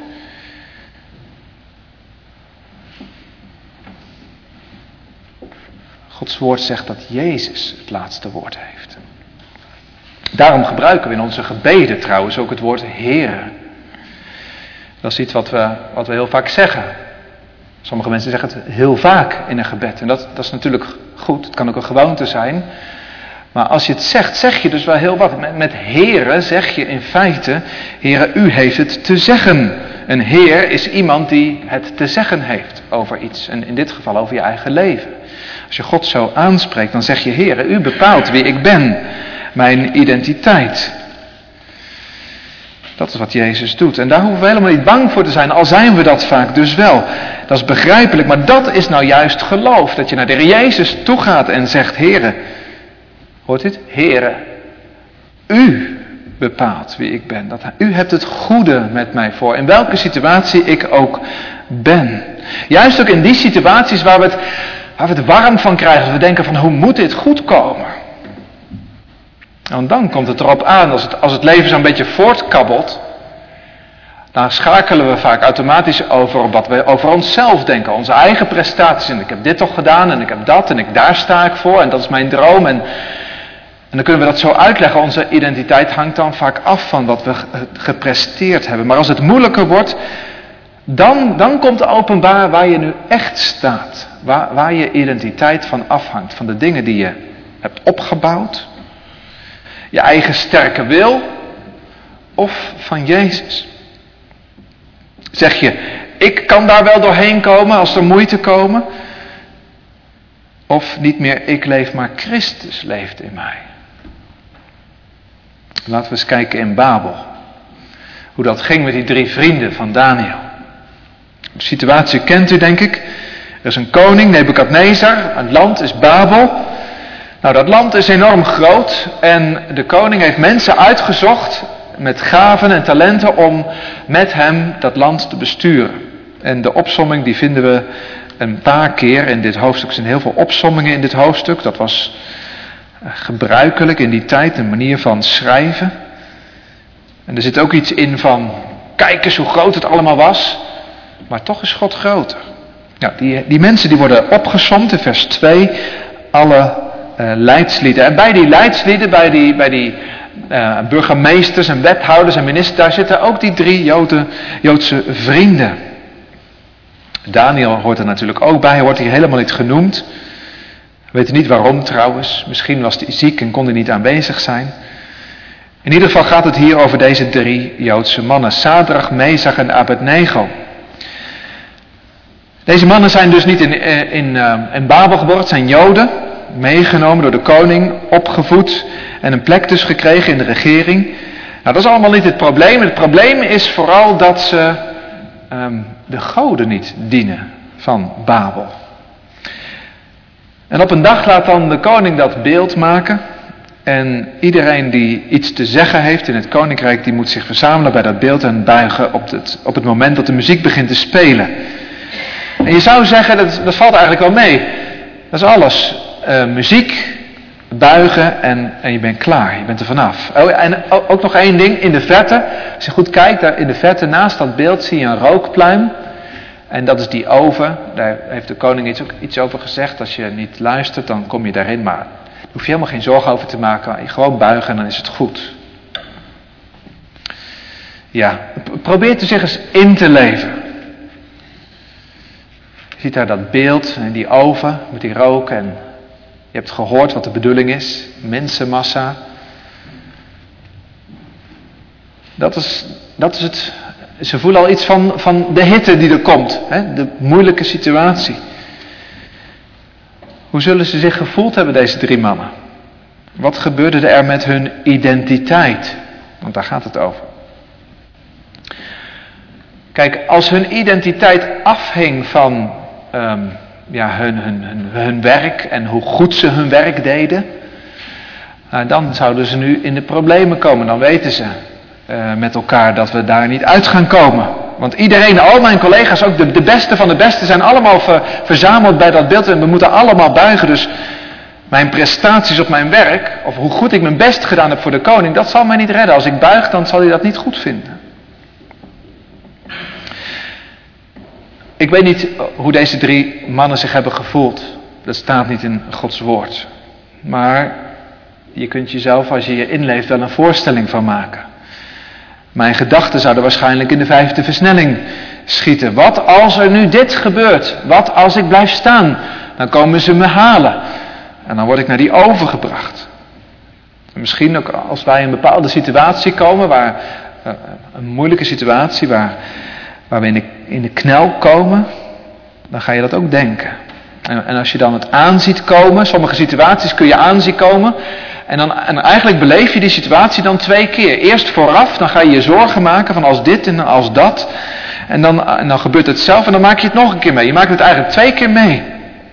Gods woord zegt dat Jezus het laatste woord heeft. Daarom gebruiken we in onze gebeden trouwens ook het woord Heere. Dat is iets wat we, wat we heel vaak zeggen. Sommige mensen zeggen het heel vaak in een gebed. En dat, dat is natuurlijk goed. Het kan ook een gewoonte zijn. Maar als je het zegt, zeg je dus wel heel wat. Met, met Heere zeg je in feite, Heere, u heeft het te zeggen. Een Heer is iemand die het te zeggen heeft over iets. En in dit geval over je eigen leven. Als je God zo aanspreekt, dan zeg je, Heere, u bepaalt wie ik ben. Mijn identiteit. Dat is wat Jezus doet. En daar hoeven we helemaal niet bang voor te zijn. Al zijn we dat vaak dus wel. Dat is begrijpelijk. Maar dat is nou juist geloof. Dat je naar de Heer Jezus toe gaat en zegt, Heere. Hoort dit? Heere. U bepaalt wie ik ben. Dat, u hebt het goede met mij voor. In welke situatie ik ook ben. Juist ook in die situaties waar we het, waar we het warm van krijgen. Dat we denken van, hoe moet dit goed komen? En dan komt het erop aan, als het, als het leven zo'n beetje voortkabbelt, dan schakelen we vaak automatisch over wat we over onszelf denken. Onze eigen prestaties. En ik heb dit toch gedaan en ik heb dat en ik, daar sta ik voor en dat is mijn droom. En, en dan kunnen we dat zo uitleggen. Onze identiteit hangt dan vaak af van wat we gepresteerd hebben. Maar als het moeilijker wordt, dan, dan komt openbaar waar je nu echt staat. Waar, waar je identiteit van afhangt. Van de dingen die je hebt opgebouwd. Je eigen sterke wil of van Jezus. Zeg je, ik kan daar wel doorheen komen als er moeite komen. Of niet meer ik leef, maar Christus leeft in mij. Laten we eens kijken in Babel. Hoe dat ging met die drie vrienden van Daniel. De situatie kent u denk ik. Er is een koning, Nebukadnezar. Het land is Babel. Nou, dat land is enorm groot en de koning heeft mensen uitgezocht met gaven en talenten om met hem dat land te besturen. En de opsomming die vinden we een paar keer in dit hoofdstuk. Er zijn heel veel opsommingen in dit hoofdstuk. Dat was gebruikelijk in die tijd, een manier van schrijven. En er zit ook iets in van, kijk eens hoe groot het allemaal was. Maar toch is God groter. Ja, die, die mensen die worden opgesomd in vers twee, alle Uh, leidslieden. En bij die leidslieden, bij die, bij die uh, burgemeesters en wethouders en ministers, daar zitten ook die drie Joden, Joodse vrienden. Daniel hoort er natuurlijk ook bij, hij wordt hier helemaal niet genoemd. We weten niet waarom trouwens. Misschien was hij ziek en kon hij niet aanwezig zijn. In ieder geval gaat het hier over deze drie Joodse mannen. Sadrach, Mesach en Abednego. Deze mannen zijn dus niet in, in, uh, in Babel geboren, het zijn Joden. Meegenomen door de koning, opgevoed en een plek dus gekregen in de regering. Nou, dat is allemaal niet het probleem. Het probleem is vooral dat ze um, de goden niet dienen van Babel. En op een dag laat dan de koning dat beeld maken. En iedereen die iets te zeggen heeft in het koninkrijk, die moet zich verzamelen bij dat beeld en buigen op het, op het moment dat de muziek begint te spelen. En je zou zeggen, dat, dat valt eigenlijk wel mee. Dat is alles. Uh, muziek, buigen en, en je bent klaar, je bent er vanaf. Oh, en ook nog één ding, in de verte, als je goed kijkt, daar in de verte naast dat beeld zie je een rookpluim. En dat is die oven, daar heeft de koning iets, ook iets over gezegd. Als je niet luistert, dan kom je daarin, maar daar hoef je helemaal geen zorgen over te maken. Gewoon buigen en dan is het goed. Ja, probeer er zich eens in te leven. Je ziet daar dat beeld en die oven met die rook en je hebt gehoord wat de bedoeling is. Mensenmassa. Dat is, dat is het. Ze voelen al iets van, van de hitte die er komt. Hè? De moeilijke situatie. Hoe zullen ze zich gevoeld hebben, deze drie mannen? Wat gebeurde er met hun identiteit? Want daar gaat het over. Kijk, als hun identiteit afhing van um, ja, hun, hun, hun, hun werk en hoe goed ze hun werk deden, uh, dan zouden ze nu in de problemen komen. Dan weten ze uh, met elkaar dat we daar niet uit gaan komen. Want iedereen, al mijn collega's, ook de, de beste van de beste, zijn allemaal ver, verzameld bij dat beeld en we moeten allemaal buigen. Dus mijn prestaties op mijn werk, of hoe goed ik mijn best gedaan heb voor de koning, dat zal mij niet redden. Als ik buig, dan zal hij dat niet goed vinden. Ik weet niet hoe deze drie mannen zich hebben gevoeld. Dat staat niet in Gods woord. Maar je kunt jezelf, als je je inleeft, wel een voorstelling van maken. Mijn gedachten zouden waarschijnlijk in de vijfde versnelling schieten. Wat als er nu dit gebeurt? Wat als ik blijf staan? Dan komen ze me halen. En dan word ik naar die oven gebracht. Misschien ook als wij in een bepaalde situatie komen, waar, uh, een moeilijke situatie, waar, waar we in de, in de knel komen, dan ga je dat ook denken. En, en als je dan het aanziet komen, sommige situaties kun je aanzien komen, en, dan, en eigenlijk beleef je die situatie dan twee keer. Eerst vooraf, dan ga je je zorgen maken van als dit en als dat, en dan, en dan gebeurt het zelf en dan maak je het nog een keer mee. Je maakt het eigenlijk twee keer mee.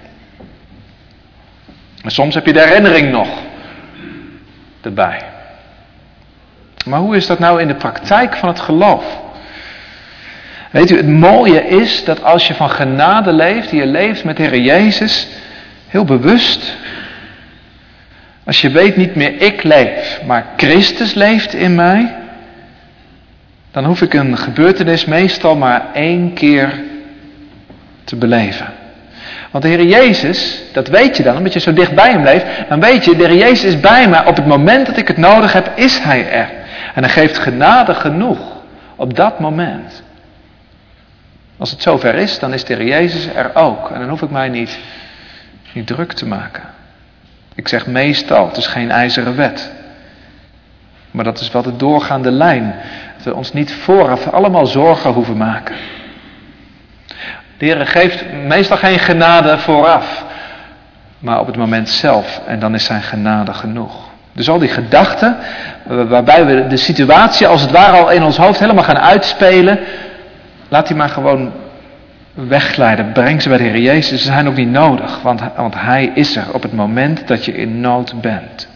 En soms heb je de herinnering nog erbij. Maar hoe is dat nou in de praktijk van het geloof? Weet u, het mooie is dat als je van genade leeft, je leeft met de Heer Jezus, heel bewust. Als je weet niet meer ik leef, maar Christus leeft in mij, dan hoef ik een gebeurtenis meestal maar één keer te beleven. Want de Heer Jezus, dat weet je dan, omdat je zo dicht bij hem leeft, dan weet je, de Heer Jezus is bij mij. Op het moment dat ik het nodig heb, is hij er. En hij geeft genade genoeg op dat moment. Als het zover is, dan is de Heer Jezus er ook. En dan hoef ik mij niet, niet druk te maken. Ik zeg meestal, het is geen ijzeren wet. Maar dat is wel de doorgaande lijn. Dat we ons niet vooraf allemaal zorgen hoeven maken. De Heer geeft meestal geen genade vooraf. Maar op het moment zelf. En dan is zijn genade genoeg. Dus al die gedachten, waarbij we de situatie als het ware al in ons hoofd helemaal gaan uitspelen. Laat die maar gewoon wegglijden. Breng ze bij de Heer Jezus. Ze zijn ook niet nodig. Want, want hij is er op het moment dat je in nood bent.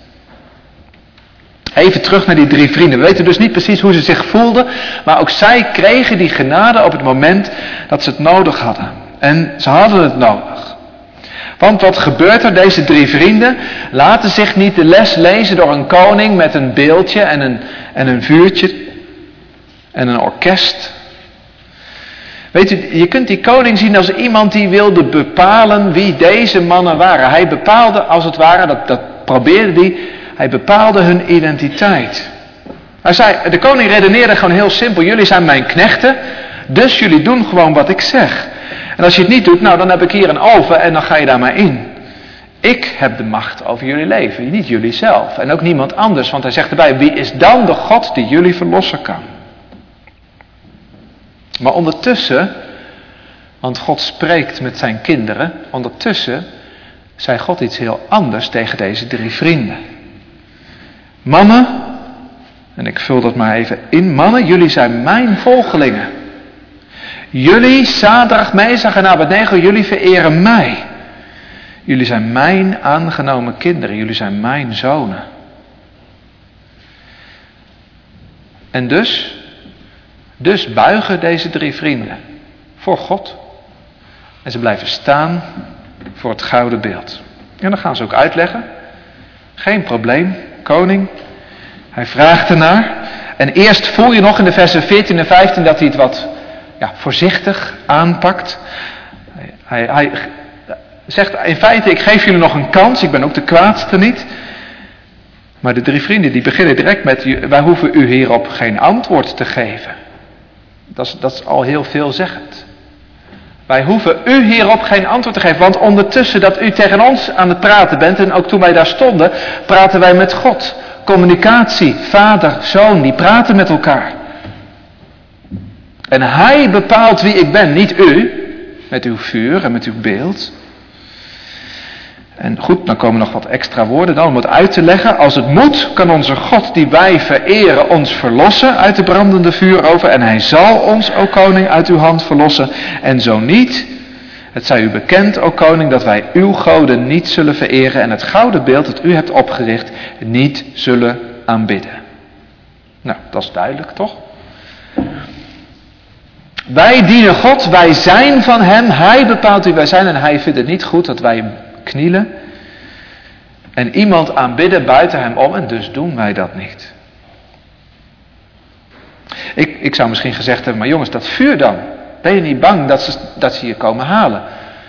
Even terug naar die drie vrienden. We weten dus niet precies hoe ze zich voelden. Maar ook zij kregen die genade op het moment dat ze het nodig hadden. En ze hadden het nodig. Want wat gebeurt er? Deze drie vrienden laten zich niet de les lezen door een koning met een beeldje en een, en een vuurtje en een orkest. Weet u, je kunt die koning zien als iemand die wilde bepalen wie deze mannen waren. Hij bepaalde als het ware, dat, dat probeerde hij, hij bepaalde hun identiteit. Hij zei, de koning redeneerde gewoon heel simpel, jullie zijn mijn knechten, dus jullie doen gewoon wat ik zeg. En als je het niet doet, nou dan heb ik hier een oven en dan ga je daar maar in. Ik heb de macht over jullie leven, niet jullie zelf en ook niemand anders. Want hij zegt erbij, wie is dan de God die jullie verlossen kan? Maar ondertussen, want God spreekt met zijn kinderen, ondertussen zei God iets heel anders tegen deze drie vrienden. Mannen, en ik vul dat maar even in, mannen, jullie zijn mijn volgelingen. Jullie, Sadrach, Mesach en Abednego, jullie vereren mij. Jullie zijn mijn aangenomen kinderen, jullie zijn mijn zonen. En dus, dus buigen deze drie vrienden voor God. En ze blijven staan voor het gouden beeld. En dan gaan ze ook uitleggen. Geen probleem, koning. Hij vraagt ernaar. En eerst voel je nog in de versen veertien en vijftien dat hij het wat ja, voorzichtig aanpakt. Hij, hij zegt in feite, ik geef jullie nog een kans, ik ben ook de kwaadste niet. Maar de drie vrienden die beginnen direct met, wij hoeven u hierop geen antwoord te geven. Dat is, dat is al heel veelzeggend. Wij hoeven u hierop geen antwoord te geven, want ondertussen dat u tegen ons aan het praten bent, en ook toen wij daar stonden, praten wij met God. Communicatie, vader, zoon, die praten met elkaar. En hij bepaalt wie ik ben, niet u, met uw vuur en met uw beeld. En goed, dan komen nog wat extra woorden dan om het uit te leggen. Als het moet, kan onze God die wij vereren ons verlossen uit de brandende vuuroven. En hij zal ons, o koning, uit uw hand verlossen. En zo niet, het zij u bekend, o koning, dat wij uw goden niet zullen vereren. En het gouden beeld dat u hebt opgericht niet zullen aanbidden. Nou, dat is duidelijk, toch? Wij dienen God, wij zijn van hem. Hij bepaalt wie wij zijn en hij vindt het niet goed dat wij knielen en iemand aanbidden buiten hem om, en dus doen wij dat niet. Ik, ik zou misschien gezegd hebben, maar jongens, dat vuur dan, ben je niet bang dat ze, dat ze je komen halen?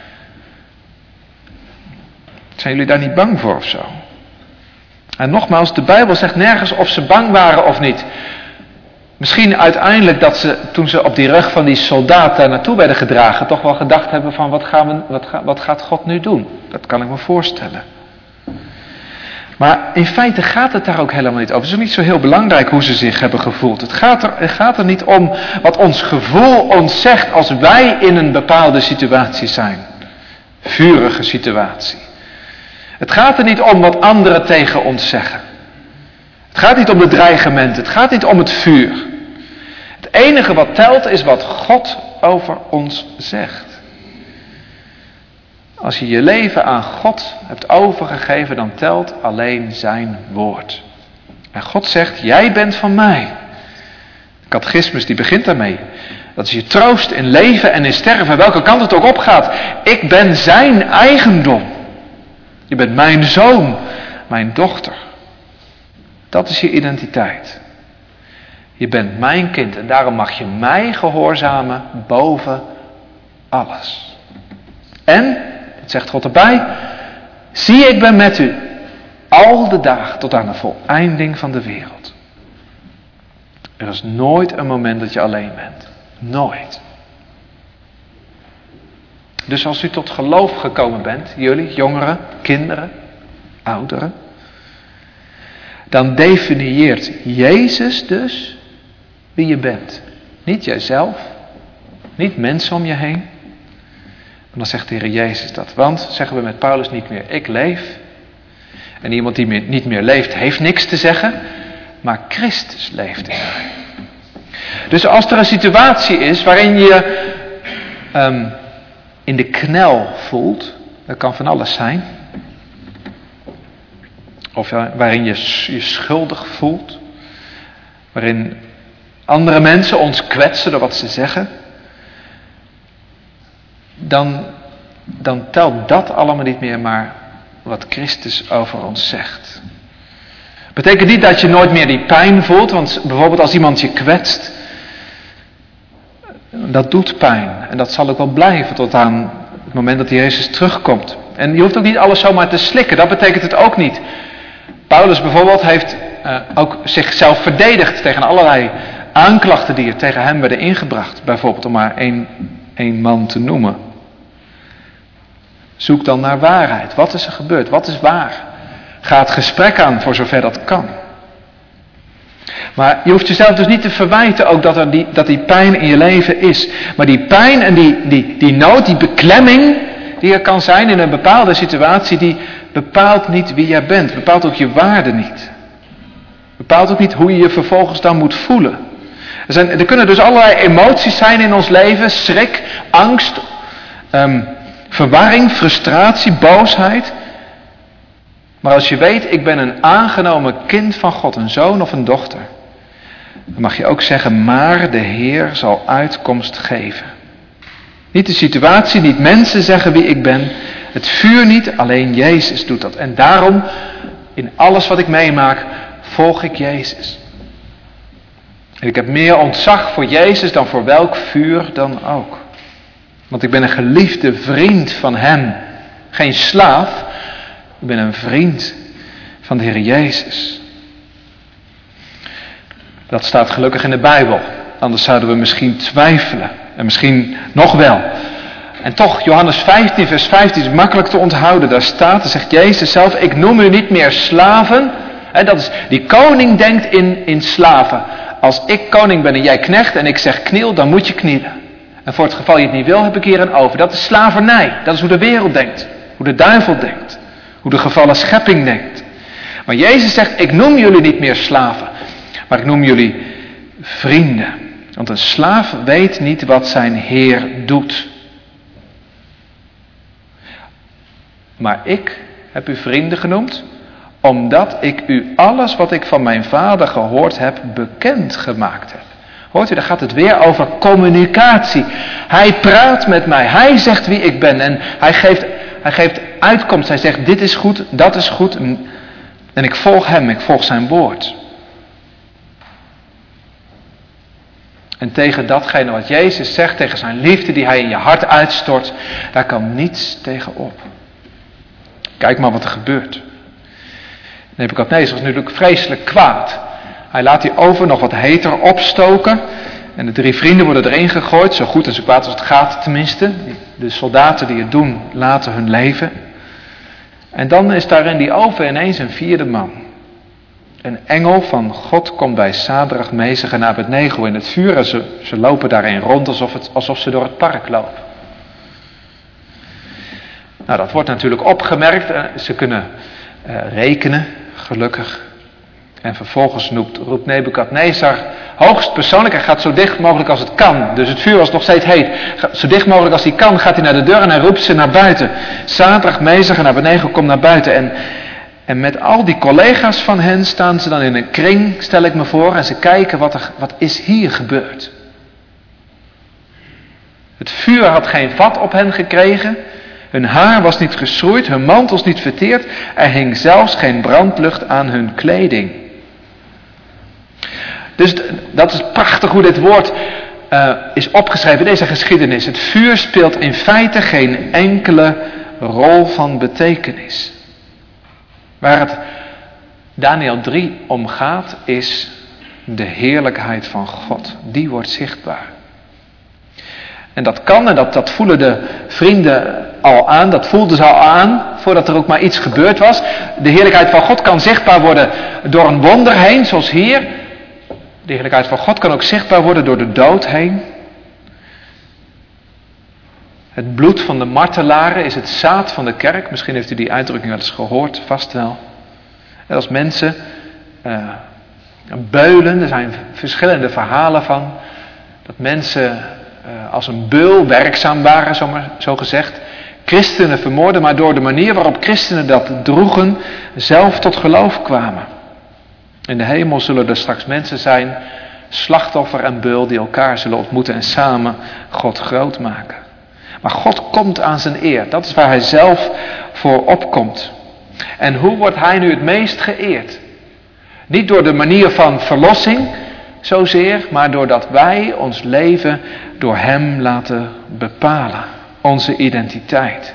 Zijn jullie daar niet bang voor of zo? En nogmaals, de Bijbel zegt nergens of ze bang waren of niet. Misschien uiteindelijk dat ze, toen ze op die rug van die soldaat daar naartoe werden gedragen, toch wel gedacht hebben van wat, gaan we, wat, wat gaat God nu doen? Dat kan ik me voorstellen. Maar in feite gaat het daar ook helemaal niet over. Het is ook niet zo heel belangrijk hoe ze zich hebben gevoeld. Het gaat er, het gaat er niet om wat ons gevoel ons zegt als wij in een bepaalde situatie zijn. Vurige situatie. Het gaat er niet om wat anderen tegen ons zeggen. Het gaat niet om de dreigementen. Het gaat niet om het vuur. Het enige wat telt is wat God over ons zegt. Als je je leven aan God hebt overgegeven, dan telt alleen zijn woord. En God zegt, jij bent van mij. De catechismus die begint daarmee. Dat is je troost in leven en in sterven, welke kant het ook opgaat. Ik ben zijn eigendom. Je bent mijn zoon, mijn dochter. Dat is je identiteit. Je bent mijn kind en daarom mag je mij gehoorzamen boven alles. En, dat zegt God erbij, zie ik ben met u al de dagen tot aan de voleinding van de wereld. Er is nooit een moment dat je alleen bent. Nooit. Dus als u tot geloof gekomen bent, jullie, jongeren, kinderen, ouderen, dan definieert Jezus dus wie je bent. Niet jijzelf, niet mensen om je heen. En dan zegt de Heer Jezus dat. Want, zeggen we met Paulus niet meer, ik leef. En iemand die meer, niet meer leeft, heeft niks te zeggen. Maar Christus leeft in mij. Dus als er een situatie is waarin je um, in de knel voelt. Dat kan van alles zijn. Of waarin je je schuldig voelt. Waarin andere mensen ons kwetsen door wat ze zeggen. Dan, dan telt dat allemaal niet meer, maar wat Christus over ons zegt. Betekent niet dat je nooit meer die pijn voelt, want bijvoorbeeld als iemand je kwetst, dat doet pijn. En dat zal ook wel blijven tot aan het moment dat Jezus terugkomt. En je hoeft ook niet alles zomaar te slikken, dat betekent het ook niet. Paulus bijvoorbeeld heeft uh, ook zichzelf verdedigd tegen allerlei aanklachten die er tegen hem werden ingebracht. Bijvoorbeeld om maar één, één man te noemen. Zoek dan naar waarheid. Wat is er gebeurd? Wat is waar? Ga het gesprek aan voor zover dat kan. Maar je hoeft jezelf dus niet te verwijten ook dat, er die, dat die pijn in je leven is. Maar die pijn en die, die, die nood, die beklemming die er kan zijn in een bepaalde situatie, die bepaalt niet wie jij bent. Bepaalt ook je waarde niet. Bepaalt ook niet hoe je je vervolgens dan moet voelen. Er, zijn, er kunnen dus allerlei emoties zijn in ons leven. Schrik, angst, um, verwarring, frustratie, boosheid. Maar als je weet, ik ben een aangenomen kind van God, een zoon of een dochter. Dan mag je ook zeggen, maar de Heer zal uitkomst geven. Niet de situatie, niet mensen zeggen wie ik ben. Het vuur niet, alleen Jezus doet dat. En daarom, in alles wat ik meemaak, volg ik Jezus. En ik heb meer ontzag voor Jezus dan voor welk vuur dan ook. Want ik ben een geliefde vriend van Hem. Geen slaaf, ik ben een vriend van de Heer Jezus. Dat staat gelukkig in de Bijbel. Anders zouden we misschien twijfelen. En misschien nog wel. En toch, Johannes vijftien, vers vijftien is makkelijk te onthouden. Daar staat, daar zegt Jezus zelf, ik noem u niet meer slaven. En dat is, die koning denkt in, in slaven. Als ik koning ben en jij knecht en ik zeg kniel, dan moet je knielen. En voor het geval je het niet wil, heb ik hier een over. Dat is slavernij. Dat is hoe de wereld denkt. Hoe de duivel denkt. Hoe de gevallen schepping denkt. Maar Jezus zegt, ik noem jullie niet meer slaven. Maar ik noem jullie vrienden. Want een slaaf weet niet wat zijn Heer doet. Maar ik heb u vrienden genoemd, omdat ik u alles wat ik van mijn Vader gehoord heb, bekend gemaakt heb. Hoort u, daar gaat het weer over communicatie. Hij praat met mij, hij zegt wie ik ben en hij geeft, hij geeft uitkomst. Hij zegt, dit is goed, dat is goed. En ik volg hem, ik volg zijn woord. En tegen datgene wat Jezus zegt, tegen zijn liefde die hij in je hart uitstort, daar kan niets tegen op. Kijk maar wat er gebeurt. Nebukadnezar is natuurlijk vreselijk kwaad. Hij laat die oven nog wat heter opstoken. En de drie vrienden worden erin gegooid, zo goed en zo kwaad als het gaat tenminste. De soldaten die het doen, laten hun leven. En dan is daar in die oven ineens een vierde man. Een engel van God komt bij Sadrach, Mesach en Abednego in het vuur. En ze, ze lopen daarin rond alsof, het, alsof ze door het park lopen. Nou, dat wordt natuurlijk opgemerkt. Ze kunnen uh, rekenen, gelukkig. En vervolgens roept, roept Nebukadnezar hoogstpersoonlijk. Hij gaat zo dicht mogelijk als het kan. Dus het vuur was nog steeds heet. Zo dicht mogelijk als hij kan gaat hij naar de deur en hij roept ze naar buiten. Sadrach, Mesach en Abednego komt naar buiten. En, en met al die collega's van hen staan ze dan in een kring, stel ik me voor. En ze kijken wat, er, wat is hier gebeurd. Het vuur had geen vat op hen gekregen. Hun haar was niet geschroeid, hun mantels niet verteerd. Er hing zelfs geen brandlucht aan hun kleding. Dus dat is prachtig hoe dit woord uh, is opgeschreven in deze geschiedenis. Het vuur speelt in feite geen enkele rol van betekenis. Waar het Daniel drie om gaat is de heerlijkheid van God. Die wordt zichtbaar. En dat kan en dat, dat voelen de vrienden al aan, dat voelden ze al aan voordat er ook maar iets gebeurd was. De heerlijkheid van God kan zichtbaar worden door een wonder heen, zoals hier. De heerlijkheid van God kan ook zichtbaar worden door de dood heen. Het bloed van de martelaren is het zaad van de kerk. Misschien heeft u die uitdrukking wel eens gehoord, vast wel. En als mensen uh, beulen, er zijn verschillende verhalen van, dat mensen uh, als een beul werkzaam waren, zo, maar, zo gezegd, christenen vermoorden, maar door de manier waarop christenen dat droegen, zelf tot geloof kwamen. In de hemel zullen er straks mensen zijn, slachtoffer en beul, die elkaar zullen ontmoeten en samen God groot maken. Maar God komt aan zijn eer. Dat is waar hij zelf voor opkomt. En hoe wordt hij nu het meest geëerd? Niet door de manier van verlossing zozeer, maar doordat wij ons leven door hem laten bepalen. Onze identiteit.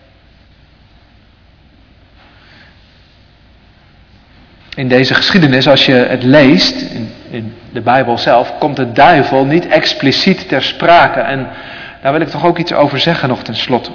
In deze geschiedenis, als je het leest, in, in de Bijbel zelf, komt de duivel niet expliciet ter sprake. En daar wil ik toch ook iets over zeggen nog ten slotte.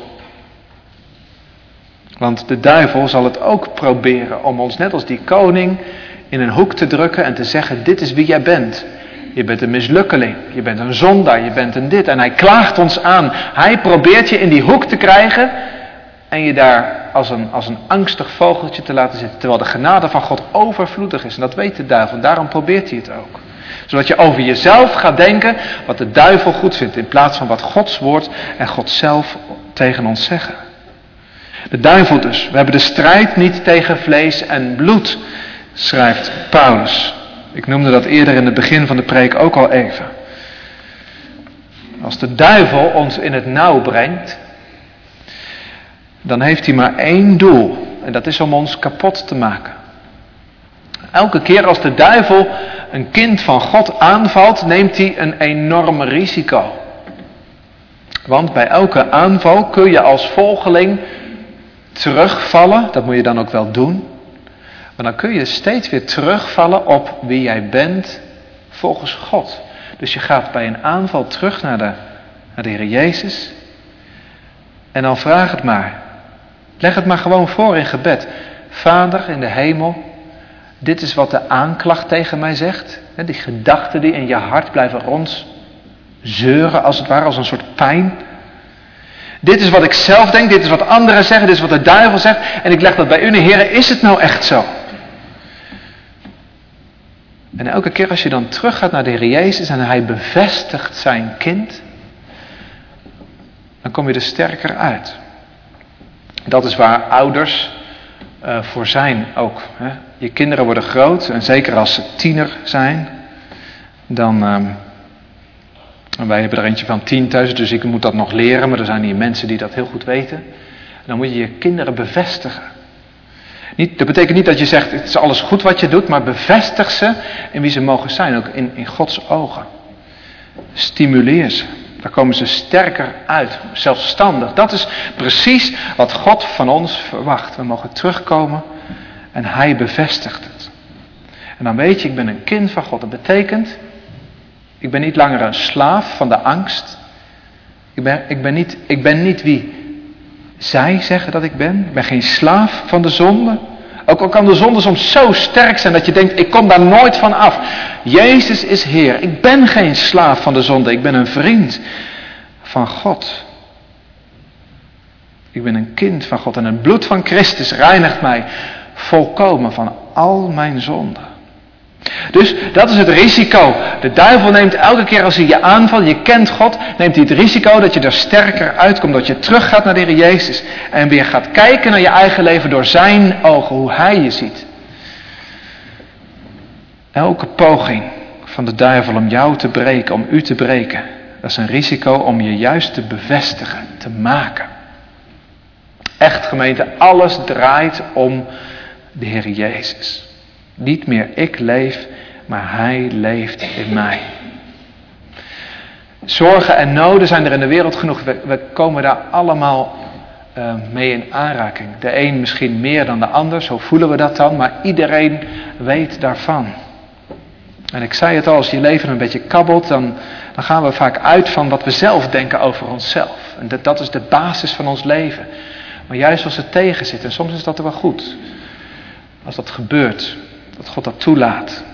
Want de duivel zal het ook proberen om ons net als die koning in een hoek te drukken en te zeggen, dit is wie jij bent. Je bent een mislukkeling, je bent een zondaar, je bent een dit. En hij klaagt ons aan. Hij probeert je in die hoek te krijgen en je daar als een, als een angstig vogeltje te laten zitten. Terwijl de genade van God overvloedig is. En dat weet de duivel. Daarom probeert hij het ook. Zodat je over jezelf gaat denken wat de duivel goed vindt. In plaats van wat Gods woord en God zelf tegen ons zeggen. De duivel dus. We hebben de strijd niet tegen vlees en bloed, schrijft Paulus. Ik noemde dat eerder in het begin van de preek ook al even. Als de duivel ons in het nauw brengt, dan heeft hij maar één doel. En dat is om ons kapot te maken. Elke keer als de duivel een kind van God aanvalt, neemt hij een enorm risico. Want bij elke aanval kun je als volgeling terugvallen. Dat moet je dan ook wel doen. Maar dan kun je steeds weer terugvallen op wie jij bent volgens God. Dus je gaat bij een aanval terug naar de, naar de Heer Jezus. En dan vraag het maar. Leg het maar gewoon voor in gebed. Vader in de hemel, dit is wat de aanklacht tegen mij zegt. Die gedachten die in je hart blijven rondzeuren als het ware, als een soort pijn. Dit is wat ik zelf denk, dit is wat anderen zeggen, dit is wat de duivel zegt. En ik leg dat bij u neer. Heer, is het nou echt zo? En elke keer als je dan teruggaat naar de Heer Jezus en hij bevestigt zijn kind, dan kom je er sterker uit. Dat is waar ouders uh, voor zijn ook. Hè. Je kinderen worden groot en zeker als ze tiener zijn, dan... Um, En wij hebben er eentje van tien thuis, dus ik moet dat nog leren. Maar er zijn hier mensen die dat heel goed weten. En dan moet je je kinderen bevestigen. Niet, dat betekent niet dat je zegt, het is alles goed wat je doet. Maar bevestig ze in wie ze mogen zijn, ook in, in Gods ogen. Stimuleer ze. Daar komen ze sterker uit, zelfstandig. Dat is precies wat God van ons verwacht. We mogen terugkomen en hij bevestigt het. En dan weet je, ik ben een kind van God. Dat betekent... Ik ben niet langer een slaaf van de angst. Ik ben, ik ben, niet, ik ben niet wie zij zeggen dat ik ben. Ik ben geen slaaf van de zonde. Ook al kan de zonde soms zo sterk zijn dat je denkt, ik kom daar nooit van af. Jezus is Heer. Ik ben geen slaaf van de zonde. Ik ben een vriend van God. Ik ben een kind van God. En het bloed van Christus reinigt mij volkomen van al mijn zonden. Dus dat is het risico. De duivel neemt elke keer als hij je aanvalt, je kent God, neemt hij het risico dat je er sterker uitkomt. Dat je teruggaat naar de Heer Jezus. En weer gaat kijken naar je eigen leven door zijn ogen, hoe hij je ziet. Elke poging van de duivel om jou te breken, om u te breken, dat is een risico om je juist te bevestigen, te maken. Echt gemeente, alles draait om de Heer Jezus. Niet meer ik leef, maar hij leeft in mij. Zorgen en noden zijn er in de wereld genoeg. We, we komen daar allemaal uh, mee in aanraking. De een misschien meer dan de ander, zo voelen we dat dan. Maar iedereen weet daarvan. En ik zei het al, als je leven een beetje kabbelt, dan, dan gaan we vaak uit van wat we zelf denken over onszelf. En dat, dat is de basis van ons leven. Maar juist als het tegen zit, en soms is dat wel goed. Als dat gebeurt, dat God dat toelaat.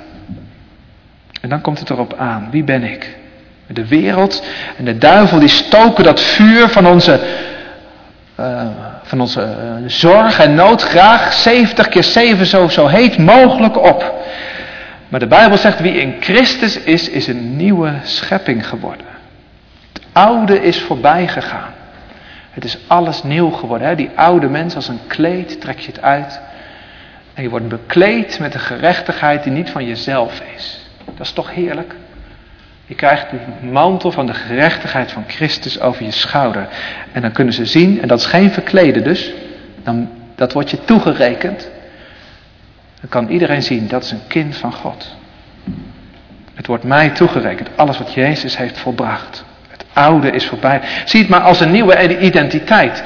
En dan komt het erop aan, wie ben ik? De wereld en de duivel die stoken dat vuur van onze, uh, van onze uh, zorg en nood graag zeventig keer zeven zo, zo heet mogelijk op. Maar de Bijbel zegt, wie in Christus is, is een nieuwe schepping geworden. Het oude is voorbij gegaan. Het is alles nieuw geworden. Hè? Die oude mens, als een kleed trek je het uit. En je wordt bekleed met een gerechtigheid die niet van jezelf is. Dat is toch heerlijk? Je krijgt de mantel van de gerechtigheid van Christus over je schouder. En dan kunnen ze zien, en dat is geen verkleden dus. Dan, dat wordt je toegerekend. Dan kan iedereen zien, dat is een kind van God. Het wordt mij toegerekend, alles wat Jezus heeft volbracht. Het oude is voorbij. Zie het maar als een nieuwe identiteit.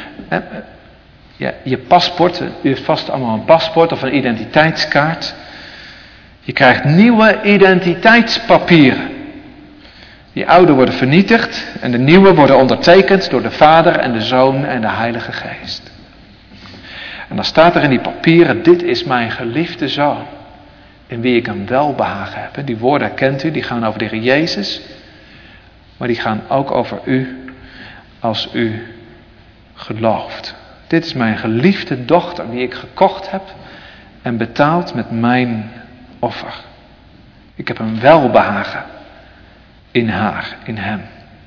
Ja, je paspoort, u heeft vast allemaal een paspoort of een identiteitskaart. Je krijgt nieuwe identiteitspapieren. Die oude worden vernietigd en de nieuwe worden ondertekend door de Vader en de Zoon en de Heilige Geest. En dan staat er in die papieren, dit is mijn geliefde Zoon, in wie ik een welbehagen heb. Die woorden kent u, die gaan over de Heer Jezus, maar die gaan ook over u als u gelooft. Dit is mijn geliefde dochter die ik gekocht heb en betaald met mijn offer. Ik heb een welbehagen in haar, in hem.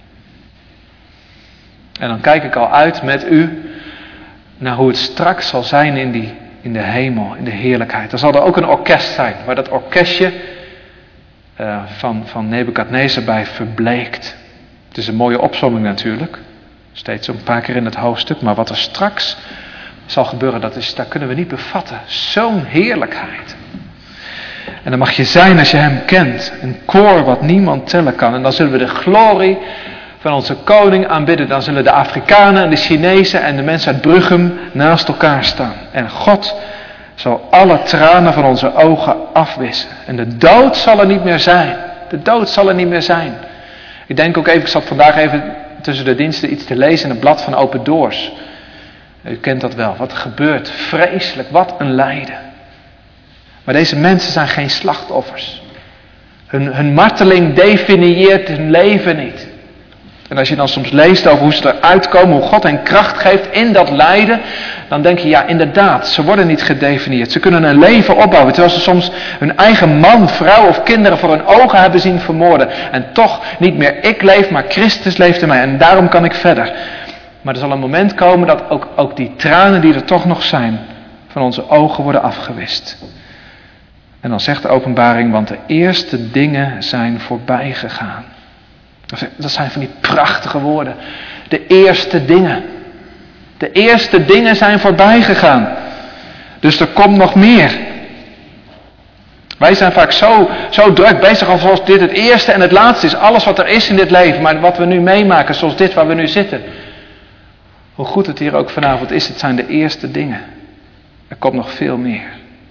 En dan kijk ik al uit met u naar hoe het straks zal zijn in, die, in de hemel, in de heerlijkheid. Er zal er ook een orkest zijn, waar dat orkestje uh, van, van Nebukadnezar bij verbleekt. Het is een mooie opsomming natuurlijk. Steeds een paar keer in het hoofdstuk. Maar wat er straks zal gebeuren, dat, is, dat kunnen we niet bevatten. Zo'n heerlijkheid. En dan mag je zijn als je hem kent. Een koor wat niemand tellen kan. En dan zullen we de glorie van onze koning aanbidden. Dan zullen de Afrikanen en de Chinezen en de mensen uit Bruchem naast elkaar staan. En God zal alle tranen van onze ogen afwissen. En de dood zal er niet meer zijn. De dood zal er niet meer zijn. Ik denk ook even, ik zat vandaag even tussen de diensten iets te lezen in het blad van Open Doors. U kent dat wel. Wat er gebeurt. Vreselijk. Wat een lijden. Maar deze mensen zijn geen slachtoffers. Hun, hun marteling definieert hun leven niet. En als je dan soms leest over hoe ze eruit komen, hoe God hen kracht geeft in dat lijden, dan denk je, ja inderdaad, ze worden niet gedefinieerd. Ze kunnen een leven opbouwen, terwijl ze soms hun eigen man, vrouw of kinderen voor hun ogen hebben zien vermoorden. En toch niet meer ik leef, maar Christus leeft in mij en daarom kan ik verder. Maar er zal een moment komen dat ook, ook die tranen die er toch nog zijn, van onze ogen worden afgewist. En dan zegt de openbaring, want de eerste dingen zijn voorbij gegaan. Dat zijn van die prachtige woorden. De eerste dingen. De eerste dingen zijn voorbij gegaan. Dus er komt nog meer. Wij zijn vaak zo, zo druk bezig alsof dit het eerste en het laatste is. Alles wat er is in dit leven. Maar wat we nu meemaken, zoals dit waar we nu zitten. Hoe goed het hier ook vanavond is, het zijn de eerste dingen. Er komt nog veel meer.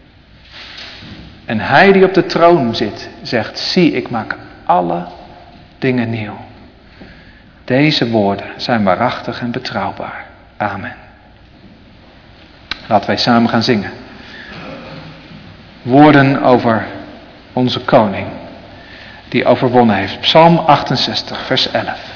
En hij die op de troon zit, zegt, zie, ik maak alle dingen nieuw. Deze woorden zijn waarachtig en betrouwbaar. Amen. Laten wij samen gaan zingen. Woorden over onze koning, die overwonnen heeft. Psalm achtenzestig, vers elf.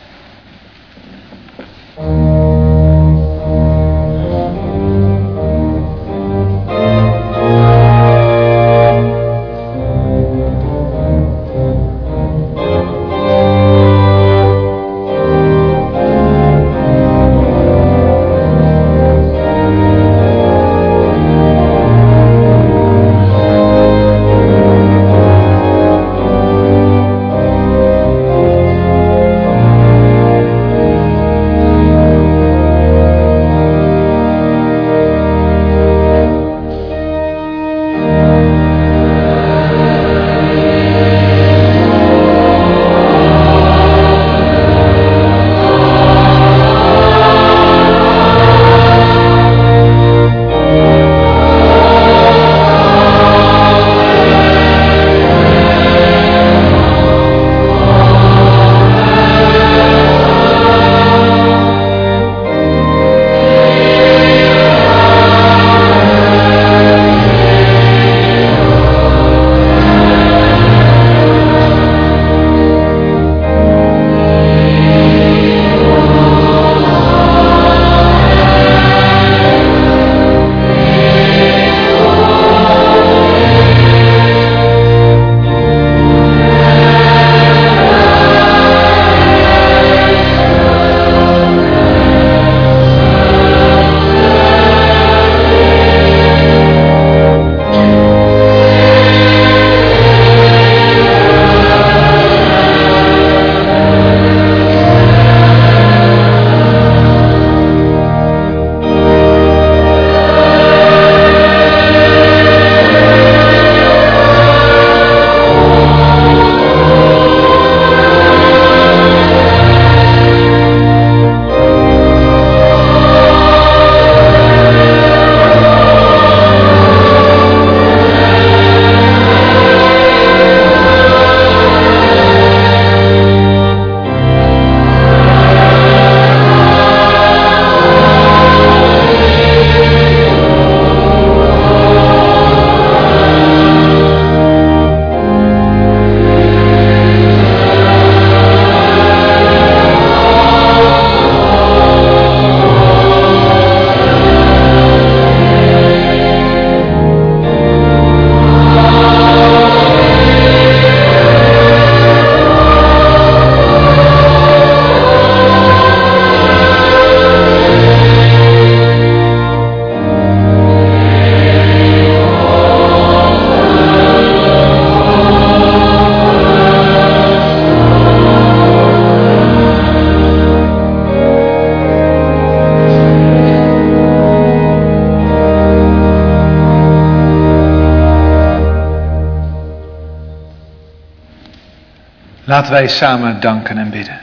Laten wij samen danken en bidden.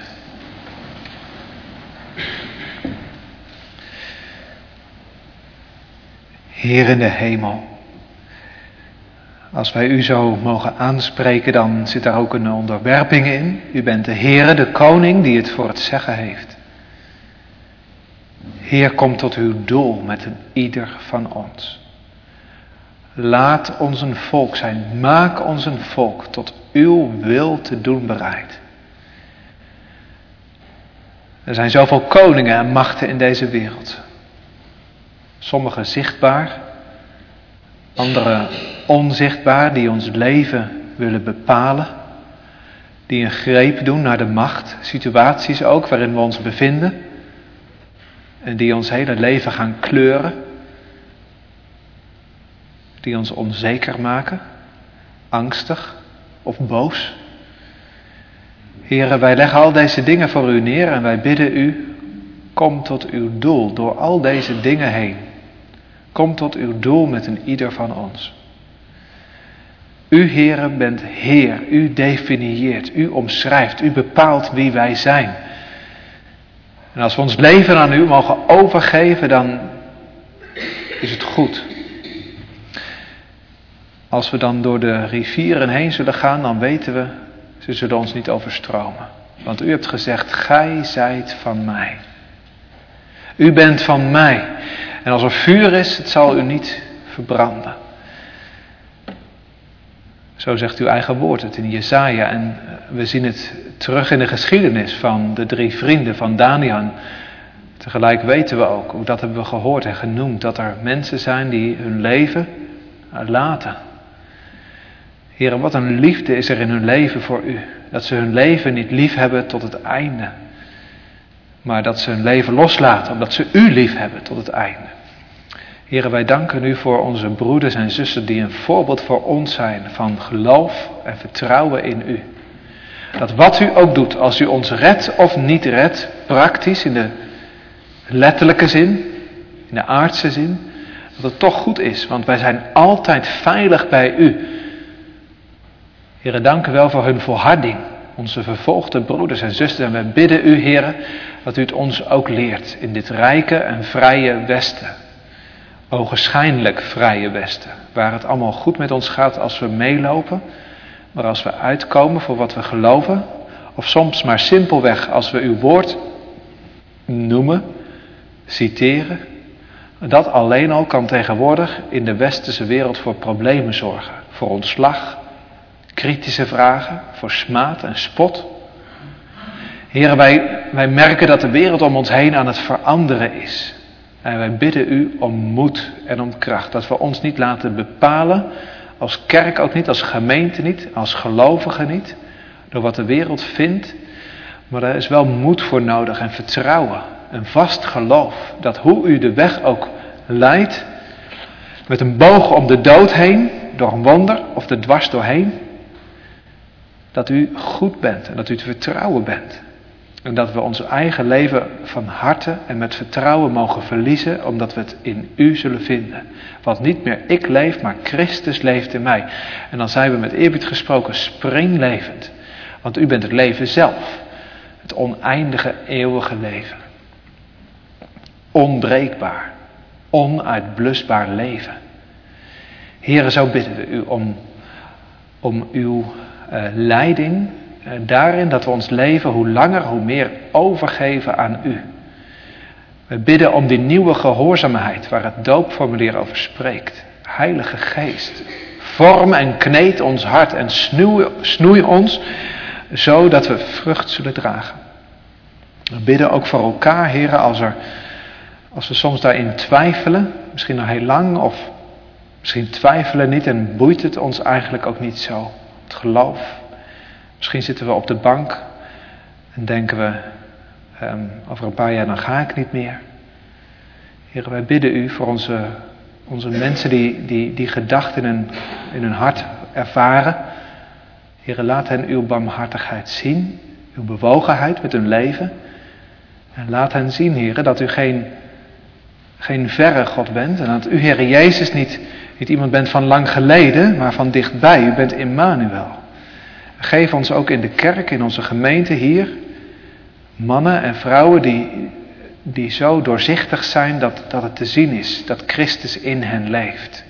Heer in de hemel, als wij u zo mogen aanspreken, dan zit daar ook een onderwerping in. U bent de Heere, de koning die het voor het zeggen heeft. Heer, kom tot uw doel met een ieder van ons. Laat ons een volk zijn, maak ons een volk tot uw wil te doen bereid. Er zijn zoveel koningen en machten in deze wereld. Sommige zichtbaar, andere onzichtbaar, die ons leven willen bepalen. Die een greep doen naar de macht, situaties ook waarin we ons bevinden. En die ons hele leven gaan kleuren. Die ons onzeker maken, angstig of boos. Heren, wij leggen al deze dingen voor u neer en wij bidden u, kom tot uw doel door al deze dingen heen. Kom tot uw doel met een ieder van ons. U, Heren, bent Heer, u definieert, u omschrijft, u bepaalt wie wij zijn. En als we ons leven aan u mogen overgeven, dan is het goed. Als we dan door de rivieren heen zullen gaan, dan weten we, ze zullen ons niet overstromen. Want u hebt gezegd, gij zijt van mij. U bent van mij. En als er vuur is, het zal u niet verbranden. Zo zegt uw eigen woord het in Jesaja. En we zien het terug in de geschiedenis van de drie vrienden van Daniel. Tegelijk weten we ook, ook dat hebben we gehoord en genoemd, dat er mensen zijn die hun leven laten. Heer, wat een liefde is er in hun leven voor u. Dat ze hun leven niet lief hebben tot het einde. Maar dat ze hun leven loslaten, omdat ze u lief hebben tot het einde. Heer, wij danken u voor onze broeders en zussen die een voorbeeld voor ons zijn van geloof en vertrouwen in u. Dat wat u ook doet, als u ons redt of niet redt, praktisch in de letterlijke zin, in de aardse zin, dat het toch goed is, want wij zijn altijd veilig bij u. Heer, dank u wel voor hun volharding, onze vervolgde broeders en zusters. En wij bidden u, Heer, dat u het ons ook leert in dit rijke en vrije Westen. Ogenschijnlijk vrije Westen, waar het allemaal goed met ons gaat als we meelopen, maar als we uitkomen voor wat we geloven, of soms maar simpelweg als we uw woord noemen, citeren, dat alleen al kan tegenwoordig in de westerse wereld voor problemen zorgen, voor ontslag, kritische vragen, voor smaad en spot. Heren, wij, wij merken dat de wereld om ons heen aan het veranderen is. En wij bidden u om moed en om kracht. Dat we ons niet laten bepalen, als kerk ook niet, als gemeente niet, als gelovigen niet, door wat de wereld vindt. Maar daar is wel moed voor nodig en vertrouwen. Een vast geloof dat hoe u de weg ook leidt, met een boog om de dood heen, door een wonder of er dwars doorheen, dat u goed bent en dat u te vertrouwen bent. En dat we ons eigen leven van harte en met vertrouwen mogen verliezen, omdat we het in u zullen vinden. Want niet meer ik leef, maar Christus leeft in mij. En dan zijn we met eerbied gesproken springlevend. Want u bent het leven zelf. Het oneindige, eeuwige leven. Onbreekbaar. Onuitblusbaar leven. Heren, zo bidden we u om, om uw uh, leiding uh, daarin dat we ons leven hoe langer hoe meer overgeven aan u. We bidden om die nieuwe gehoorzaamheid waar het doopformulier over spreekt. Heilige Geest, vorm en kneed ons hart en snoei, snoei ons zodat we vrucht zullen dragen. We bidden ook voor elkaar, heren, als, er, als we soms daarin twijfelen, misschien nog heel lang of misschien twijfelen niet en boeit het ons eigenlijk ook niet zo. Het geloof. Misschien zitten we op de bank en denken we, um, over een paar jaar dan ga ik niet meer. Heer, wij bidden u voor onze, onze mensen die, die, die gedachten in hun, in hun hart ervaren. Heer, laat hen uw barmhartigheid zien, uw bewogenheid met hun leven. En laat hen zien, Heer, dat u geen, geen verre God bent en dat u, Heer Jezus, niet... Niet iemand bent van lang geleden, maar van dichtbij. U bent Immanuel. Geef ons ook in de kerk, in onze gemeente hier, mannen en vrouwen die, die zo doorzichtig zijn dat, dat het te zien is. Dat Christus in hen leeft.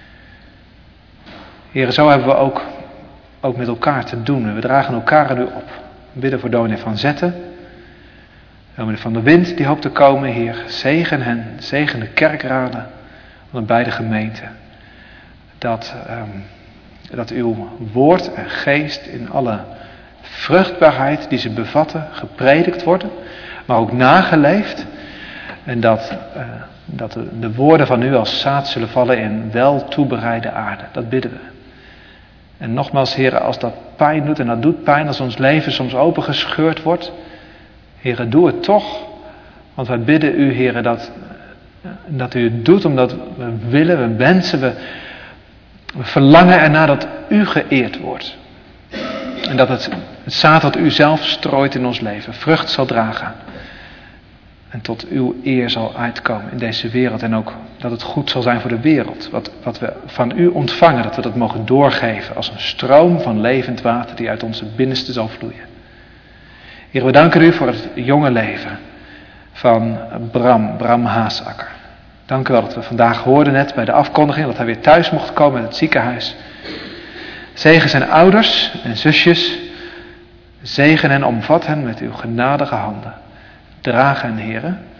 Heren, zo hebben we ook, ook met elkaar te doen. We dragen elkaar aan u op. We bidden voor dominee Van Zetten. Dominee Van der Wind die hoopt te komen, Heer. Zegen hen, zegen de kerkraden van de beide gemeenten. Dat, um, dat uw woord en geest in alle vruchtbaarheid die ze bevatten, gepredikt worden, maar ook nageleefd. En dat, uh, dat de, de woorden van u als zaad zullen vallen in wel toebereide aarde. Dat bidden we. En nogmaals, Heer, als dat pijn doet, en dat doet pijn als ons leven soms opengescheurd wordt. Heer, doe het toch. Want wij bidden u, Heer, dat, dat u het doet omdat we willen, we wensen, we... We verlangen ernaar dat u geëerd wordt. En dat het, het zaad dat u zelf strooit in ons leven vrucht zal dragen. En tot uw eer zal uitkomen in deze wereld. En ook dat het goed zal zijn voor de wereld. Wat, wat we van u ontvangen, dat we dat mogen doorgeven als een stroom van levend water die uit onze binnenste zal vloeien. Heer, we danken u voor het jonge leven van Bram, Bram Haasakker. Dank u wel dat we vandaag hoorden net bij de afkondiging dat hij weer thuis mocht komen uit het ziekenhuis. Zegen zijn ouders en zusjes. Zegen en omvat hen met uw genadige handen. Draag hen, Heere,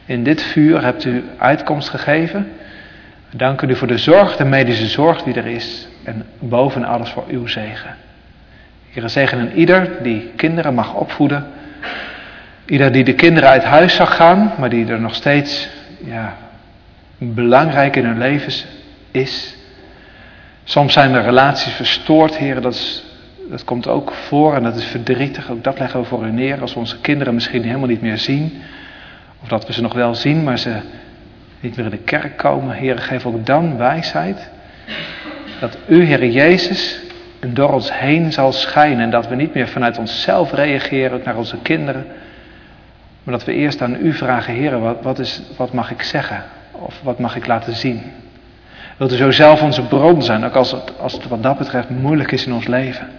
In dit vuur hebt u uitkomst gegeven. We danken u voor de zorg, de medische zorg die er is. En boven alles voor uw zegen. Heere, zegen een ieder die kinderen mag opvoeden. Ieder die de kinderen uit huis zag gaan, maar die er nog steeds ja, belangrijk in hun leven is. Soms zijn de relaties verstoord, Heere, dat, is, dat komt ook voor en dat is verdrietig. Ook dat leggen we voor u neer als we onze kinderen misschien helemaal niet meer zien. Of dat we ze nog wel zien, maar ze niet meer in de kerk komen. Heere, geef ook dan wijsheid. Dat u, Heere Jezus, door ons heen zal schijnen. En dat we niet meer vanuit onszelf reageren naar onze kinderen. Maar dat we eerst aan u vragen, Heere, wat, wat, is, wat mag ik zeggen? Of wat mag ik laten zien? Wilt u zo zelf onze bron zijn, ook als het, als het wat dat betreft moeilijk is in ons leven.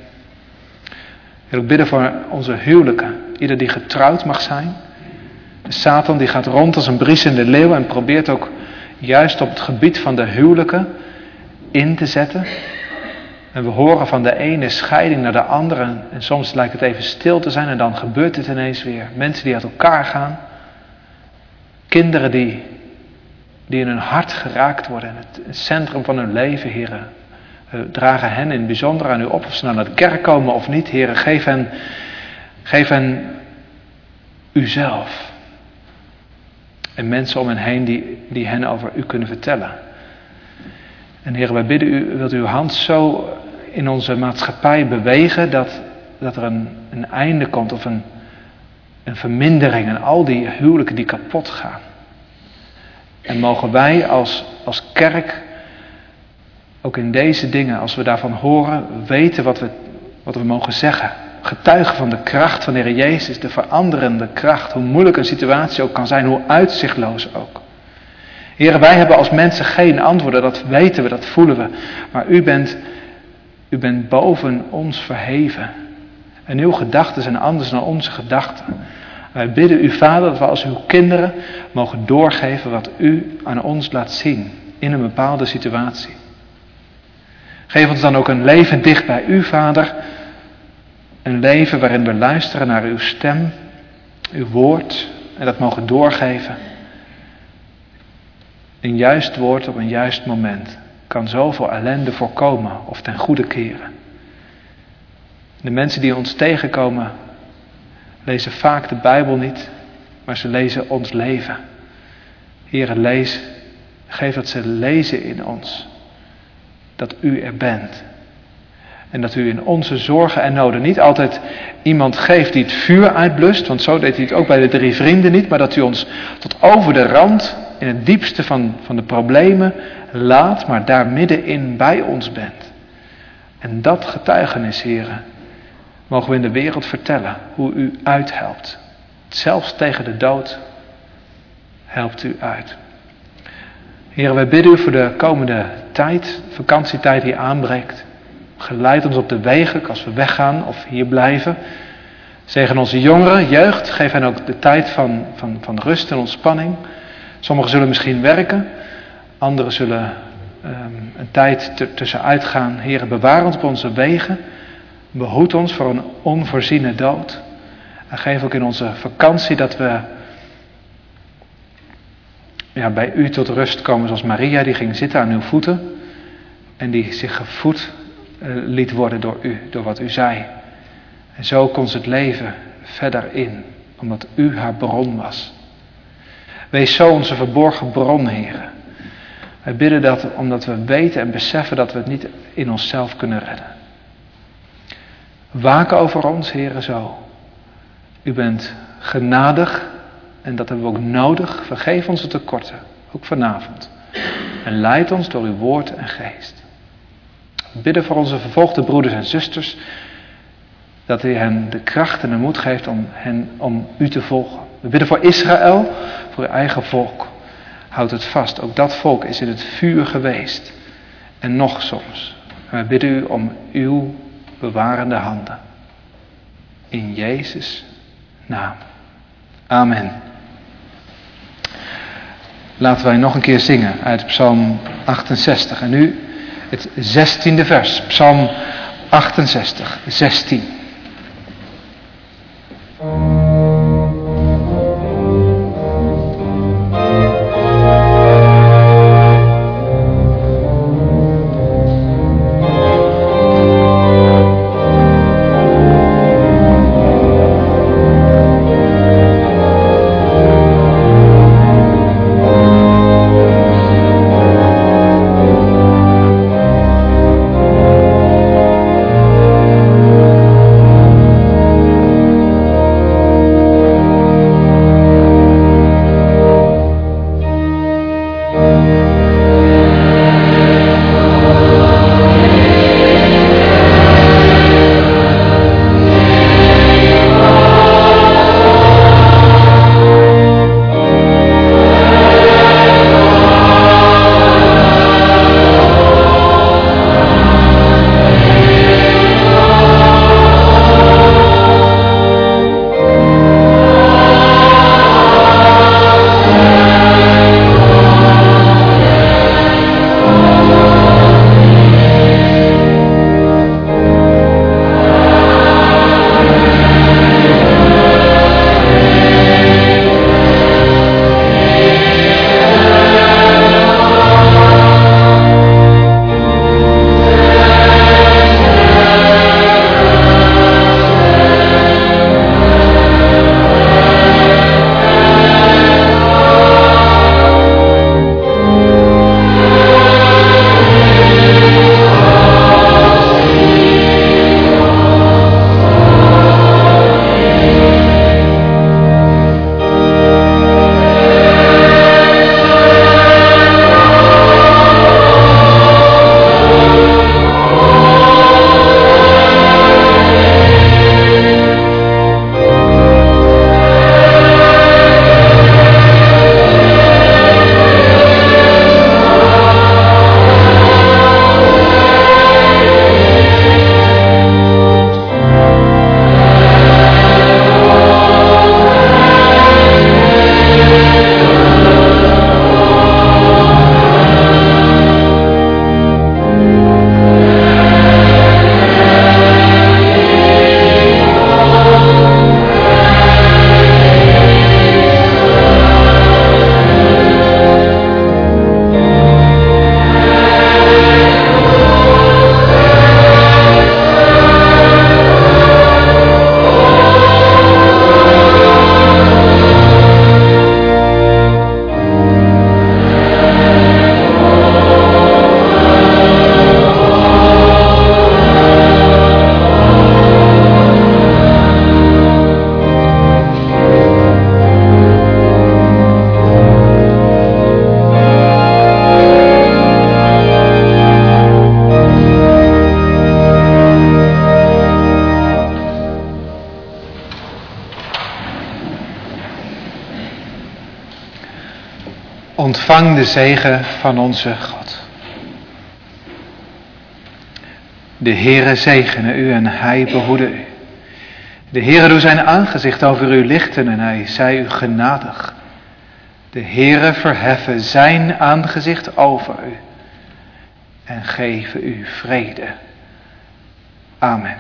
Ik wil bidden voor onze huwelijken. Ieder die getrouwd mag zijn. De Satan die gaat rond als een briesende leeuw en probeert ook juist op het gebied van de huwelijken in te zetten. En we horen van de ene scheiding naar de andere. En soms lijkt het even stil te zijn en dan gebeurt het ineens weer. Mensen die uit elkaar gaan. Kinderen die, die in hun hart geraakt worden. Het, het centrum van hun leven, Heere. We dragen hen in het bijzonder aan u op. Of ze nou naar de kerk komen of niet, Heere. Geef hen, geef hen uzelf. En mensen om hen heen die, die hen over u kunnen vertellen. En Heer, wij bidden u, wilt u uw hand zo in onze maatschappij bewegen dat, dat er een, een einde komt of een, een vermindering aan al die huwelijken die kapot gaan. En mogen wij als, als kerk ook in deze dingen, als we daarvan horen, weten wat we, wat we mogen zeggen. Getuigen van de kracht van de Heer Jezus, de veranderende kracht, hoe moeilijk een situatie ook kan zijn, hoe uitzichtloos ook. Heer, wij hebben als mensen geen antwoorden, dat weten we, dat voelen we. Maar u bent, u bent boven ons verheven. En uw gedachten zijn anders dan onze gedachten. Wij bidden u, Vader, dat we als uw kinderen mogen doorgeven wat u aan ons laat zien in een bepaalde situatie. Geef ons dan ook een leven dicht bij u, Vader. Een leven waarin we luisteren naar uw stem, uw woord en dat mogen doorgeven. Een juist woord op een juist moment kan zoveel ellende voorkomen of ten goede keren. De mensen die ons tegenkomen lezen vaak de Bijbel niet, maar ze lezen ons leven. Heere, lees, geef dat ze lezen in ons, dat u er bent. En dat u in onze zorgen en noden niet altijd iemand geeft die het vuur uitblust, want zo deed hij het ook bij de drie vrienden niet, maar dat u ons tot over de rand, in het diepste van, van de problemen laat, maar daar middenin bij ons bent. En dat getuigenis, Heere, mogen we in de wereld vertellen hoe u uithelpt. Zelfs tegen de dood helpt u uit. Heere, wij bidden u voor de komende tijd, vakantietijd die aanbreekt. Geleid ons op de wegen als we weggaan of hier blijven. Zegen onze jongeren, jeugd, geef hen ook de tijd van, van, van rust en ontspanning. Sommigen zullen misschien werken, anderen zullen um, een tijd t- tussenuit gaan. Heere, bewaar ons op onze wegen, behoed ons voor een onvoorziene dood. En geef ook in onze vakantie dat we ja, bij u tot rust komen zoals Maria, die ging zitten aan uw voeten en die zich gevoed uh, liet worden door u, door wat u zei. En zo kon ze het leven verder in, omdat u haar bron was. Wees zo onze verborgen bron, Heere. Wij bidden dat omdat we weten en beseffen dat we het niet in onszelf kunnen redden. Waak over ons, Heere, zo. U bent genadig en dat hebben we ook nodig. Vergeef onze tekorten, ook vanavond. En leid ons door uw woord en geest. We bidden voor onze vervolgde broeders en zusters, dat u hen de kracht en de moed geeft om, hen, om u te volgen. We bidden voor Israël, voor uw eigen volk. Houd het vast, ook dat volk is in het vuur geweest. En nog soms. En we bidden u om uw bewarende handen. In Jezus' naam. Amen. Laten wij nog een keer zingen uit Psalm achtenzestig. En nu het zestiende vers. Psalm achtenzestig, zestien. ontvang de zegen van onze God. De Heere zegene u en hij behoede u. De Heere doe zijn aangezicht over u lichten en hij zij u genadig. De Heere verheffen zijn aangezicht over u en geven u vrede. Amen.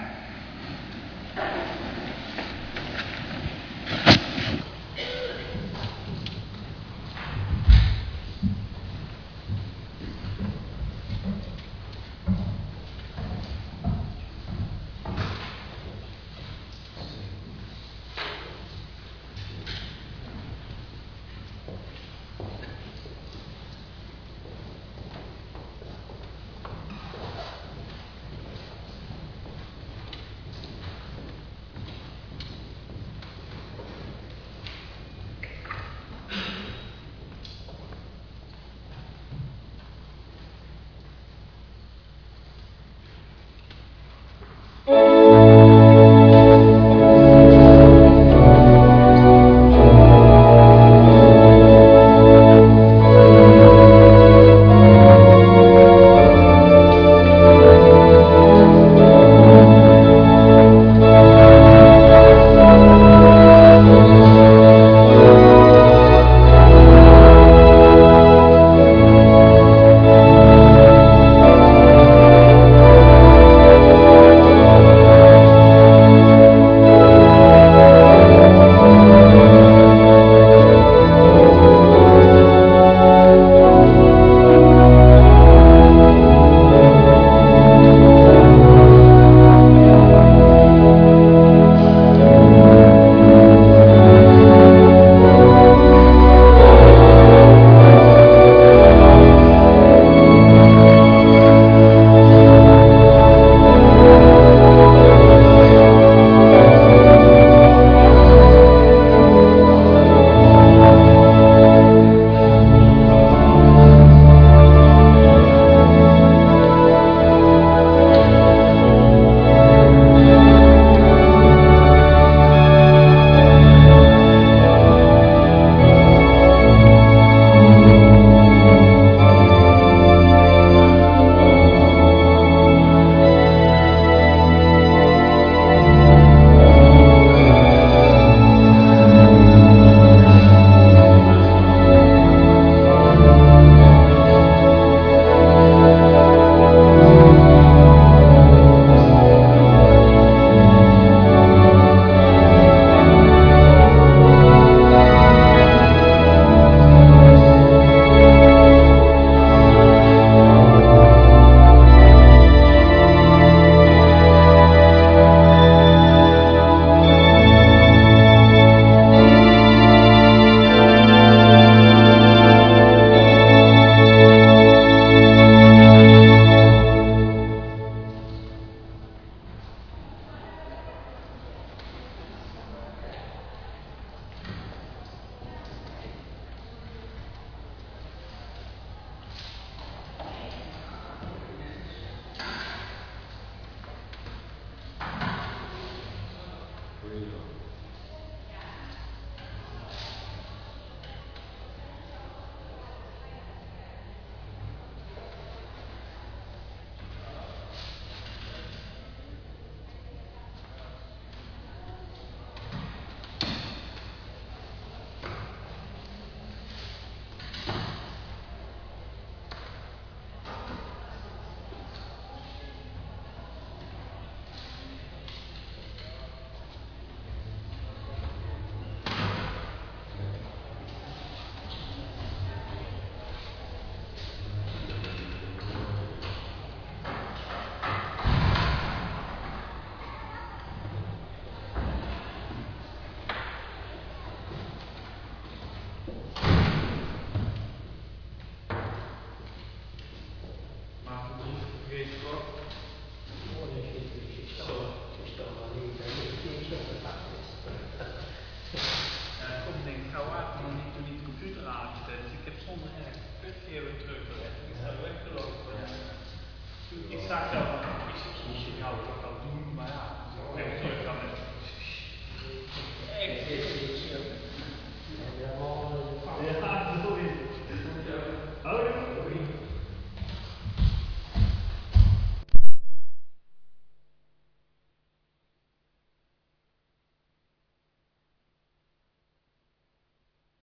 Ik sta zelf